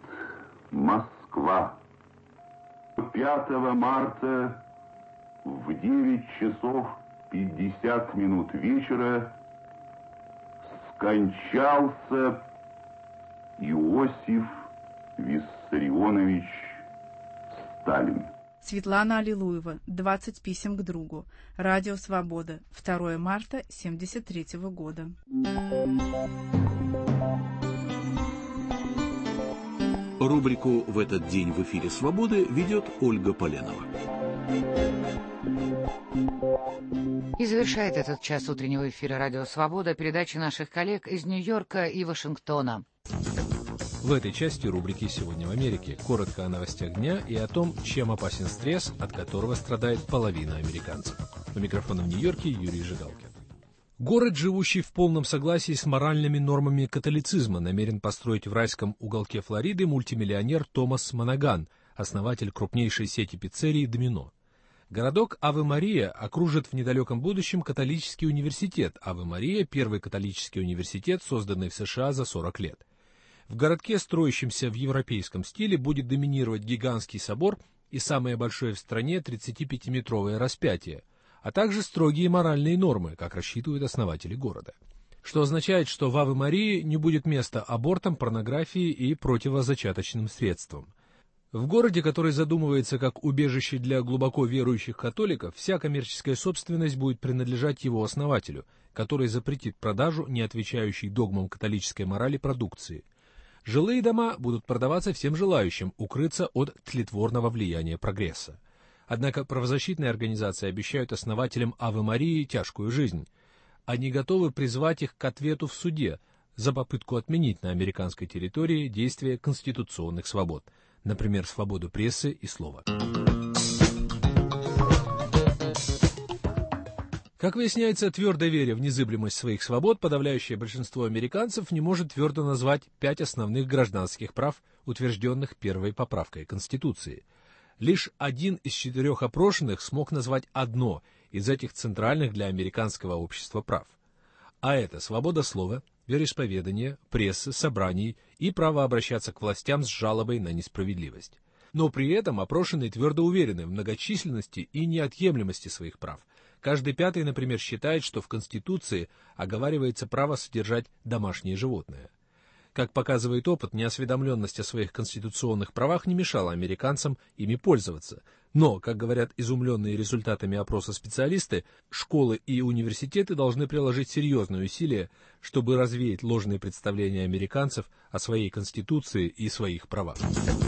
Москва. пятого марта в девять часов пятьдесят минут вечера скончался Иосиф Виссарионович Сталин. Светлана Аллилуева. «двадцать писем к другу». Радио Свобода. второе марта семьдесят третьего года. Рубрику «В этот день в эфире Свободы» ведет Ольга Поленова. И завершает этот час утреннего эфира «Радио Свобода» передача наших коллег из Нью-Йорка и Вашингтона. В этой части рубрики «Сегодня в Америке» коротко о новостях дня и о том, чем опасен стресс, от которого страдает половина американцев. У микрофона в Нью-Йорке Юрий Жигалкин. Город, живущий в полном согласии с моральными нормами католицизма, намерен построить в райском уголке Флориды мультимиллионер Томас Монаган, основатель крупнейшей сети пиццерий «Домино». Городок Аве-Мария окружит в недалеком будущем католический университет. Аве-Мария – первый католический университет, созданный в США за сорок лет. В городке, строящемся в европейском стиле, будет доминировать гигантский собор и самое большое в стране тридцатипятиметровое распятие, а также строгие моральные нормы, как рассчитывают основатели города. Что означает, что в Аве-Марии не будет места абортам, порнографии и противозачаточным средствам. В городе, который задумывается как убежище для глубоко верующих католиков, вся коммерческая собственность будет принадлежать его основателю, который запретит продажу не отвечающей догмам католической морали продукции. Жилые дома будут продаваться всем желающим укрыться от тлетворного влияния прогресса. Однако правозащитные организации обещают основателям Аве-Марии тяжкую жизнь. Они готовы призвать их к ответу в суде за попытку отменить на американской территории действия конституционных свобод, например, свободу прессы и слова. Как выясняется, твердо веря в незыблемость своих свобод, подавляющее большинство американцев не может твердо назвать пять основных гражданских прав, утвержденных первой поправкой Конституции. Лишь один из четырех опрошенных смог назвать одно из этих центральных для американского общества прав. А это свобода слова, вероисповедания, прессы, собраний и право обращаться к властям с жалобой на несправедливость. Но при этом опрошенные твердо уверены в многочисленности и неотъемлемости своих прав. Каждый пятый, например, считает, что в Конституции оговаривается право содержать домашнее животное. Как показывает опыт, неосведомленность о своих конституционных правах не мешала американцам ими пользоваться. Но, как говорят изумленные результатами опроса специалисты, школы и университеты должны приложить серьезные усилия, чтобы развеять ложные представления американцев о своей Конституции и своих правах.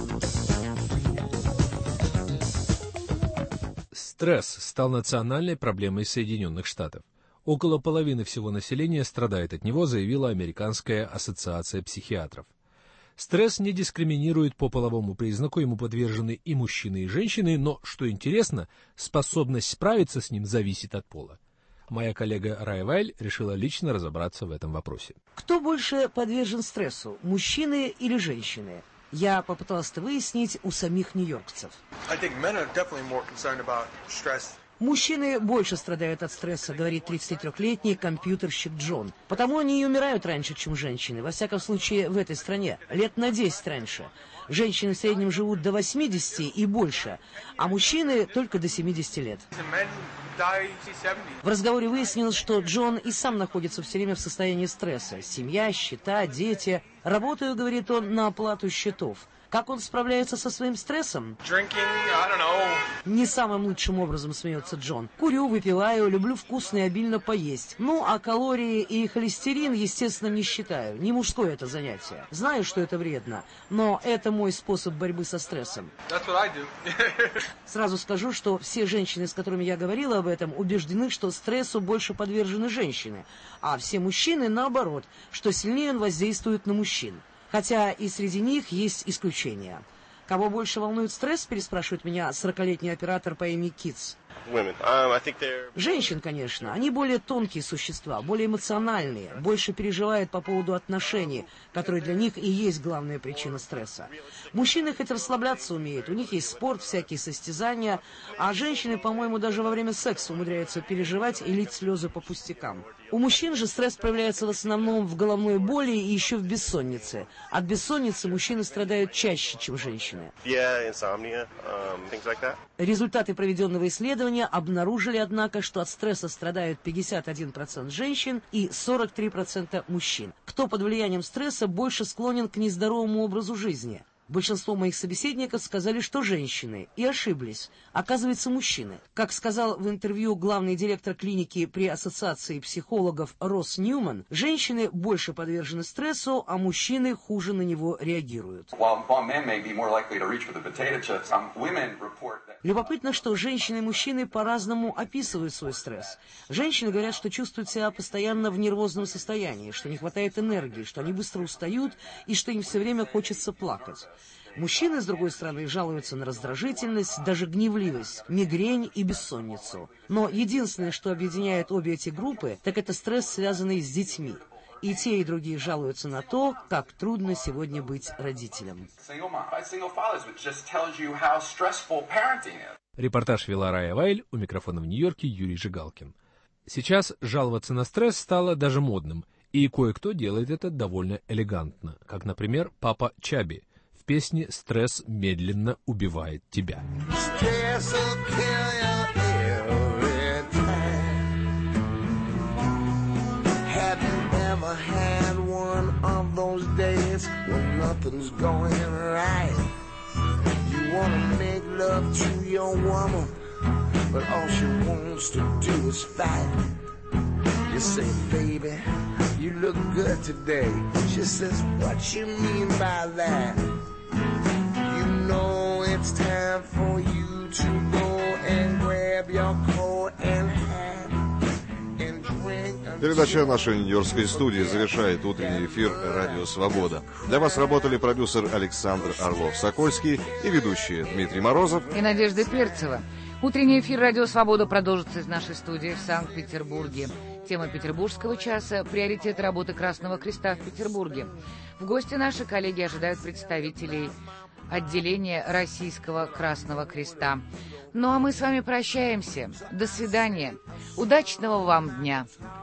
Стресс стал национальной проблемой Соединенных Штатов. Около половины всего населения страдает от него, заявила Американская ассоциация психиатров. Стресс не дискриминирует по половому признаку, ему подвержены и мужчины, и женщины, но, что интересно, способность справиться с ним зависит от пола. Моя коллега Рая Вайль решила лично разобраться в этом вопросе. Кто больше подвержен стрессу, мужчины или женщины? Я попыталась это выяснить у самих нью-йоркцев. Мужчины больше страдают от стресса, говорит тридцатитрёхлетний компьютерщик Джон. Потому они и умирают раньше, чем женщины. Во всяком случае, в этой стране. Лет на десять раньше. Женщины в среднем живут до восьмидесяти и больше, а мужчины только до семидесяти лет. В разговоре выяснилось, что Джон и сам находится все время в состоянии стресса. Семья, счета, дети. Работаю, говорит он, на оплату счетов. Как он справляется со своим стрессом? Не самым лучшим образом, смеется Джон. Курю, выпиваю, люблю вкусно и обильно поесть. Ну, а калории и холестерин, естественно, не считаю. Не мужское это занятие. Знаю, что это вредно, но это мой способ борьбы со стрессом. Сразу скажу, что все женщины, с которыми я говорила об этом, убеждены, что стрессу больше подвержены женщины, а все мужчины, наоборот, что сильнее он воздействует на мужчин. Хотя и среди них есть исключения. Кого больше волнует стресс, переспрашивает меня сорокалетний оператор по имени Китс. Женщин, конечно. Они более тонкие существа, более эмоциональные, больше переживают по поводу отношений, которые для них и есть главная причина стресса. Мужчины хоть расслабляться умеют, у них есть спорт, всякие состязания, а женщины, по-моему, даже во время секса умудряются переживать и лить слезы по пустякам. У мужчин же стресс проявляется в основном в головной боли и еще в бессоннице. От бессонницы мужчины страдают чаще, чем женщины. Результаты проведенного исследования обнаружили, однако, что от стресса страдают пятьдесят один процент женщин и сорок три процента мужчин. Кто под влиянием стресса больше склонен к нездоровому образу жизни? Большинство моих собеседников сказали, что женщины, и ошиблись. Оказывается, мужчины. Как сказал в интервью главный директор клиники при Ассоциации психологов Росс Ньюман, женщины больше подвержены стрессу, а мужчины хуже на него реагируют. Любопытно, что женщины и мужчины по-разному описывают свой стресс. Женщины говорят, что чувствуют себя постоянно в нервозном состоянии, что не хватает энергии, что они быстро устают и что им все время хочется плакать. Мужчины, с другой стороны, жалуются на раздражительность, даже гневливость, мигрень и бессонницу. Но единственное, что объединяет обе эти группы, так это стресс, связанный с детьми. И те, и другие жалуются на то, как трудно сегодня быть родителем. Репортаж вела Рая Вайль, у микрофона в Нью-Йорке Юрий Жигалкин. Сейчас жаловаться на стресс стало даже модным, и кое-кто делает это довольно элегантно, как, например, папа Чаби в песне «Стресс медленно убивает тебя». Nothing's going right. You wanna make love to your woman, but all she wants to do is fight. You say, baby, you look good today. She says, what you mean by that? You know it's time for you to go and grab your coat and hat. Передача нашей нью-йоркской студии завершает утренний эфир «Радио Свобода». Для вас работали продюсер Александр Орлов-Сокольский и ведущие Дмитрий Морозов и Надежда Перцева. Утренний эфир «Радио Свобода» продолжится из нашей студии в Санкт-Петербурге. Тема петербургского часа – приоритет работы Красного Креста в Петербурге. В гости наши коллеги ожидают представителей отделения Российского Красного Креста. Ну а мы с вами прощаемся. До свидания. Удачного вам дня.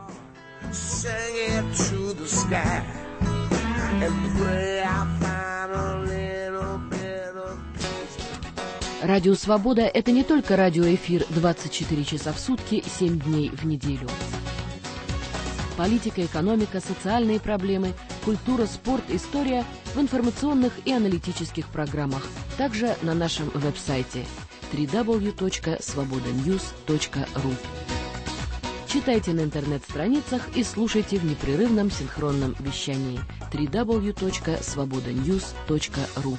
Радио «Свобода» — это не только радиоэфир двадцать четыре часа в сутки, семь дней в неделю. Политика, экономика, социальные проблемы, культура, спорт, история в информационных и аналитических программах. Также на нашем веб-сайте дабл ю дабл ю дабл ю точка свобода ньюс точка ру. Читайте на интернет-страницах и слушайте в непрерывном синхронном вещании дабл ю дабл ю дабл ю точка свобода ньюс точка ру.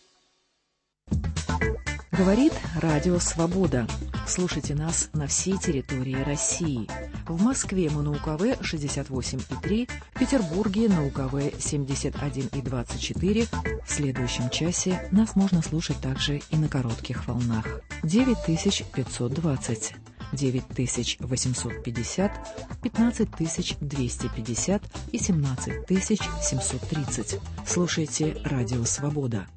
Говорит Радио Свобода. Слушайте нас на всей территории России. В Москве мы на УКВ шестьдесят восемь и три, в Петербурге на УКВ семьдесят один и двадцать четыре. В следующем часе нас можно слушать также и на коротких волнах. девять тысяч пятьсот двадцать, девять тысяч восемьсот пятьдесят, пятнадцать тысяч двести пятьдесят и семнадцать тысяч семьсот тридцать. Слушайте Радио Свобода.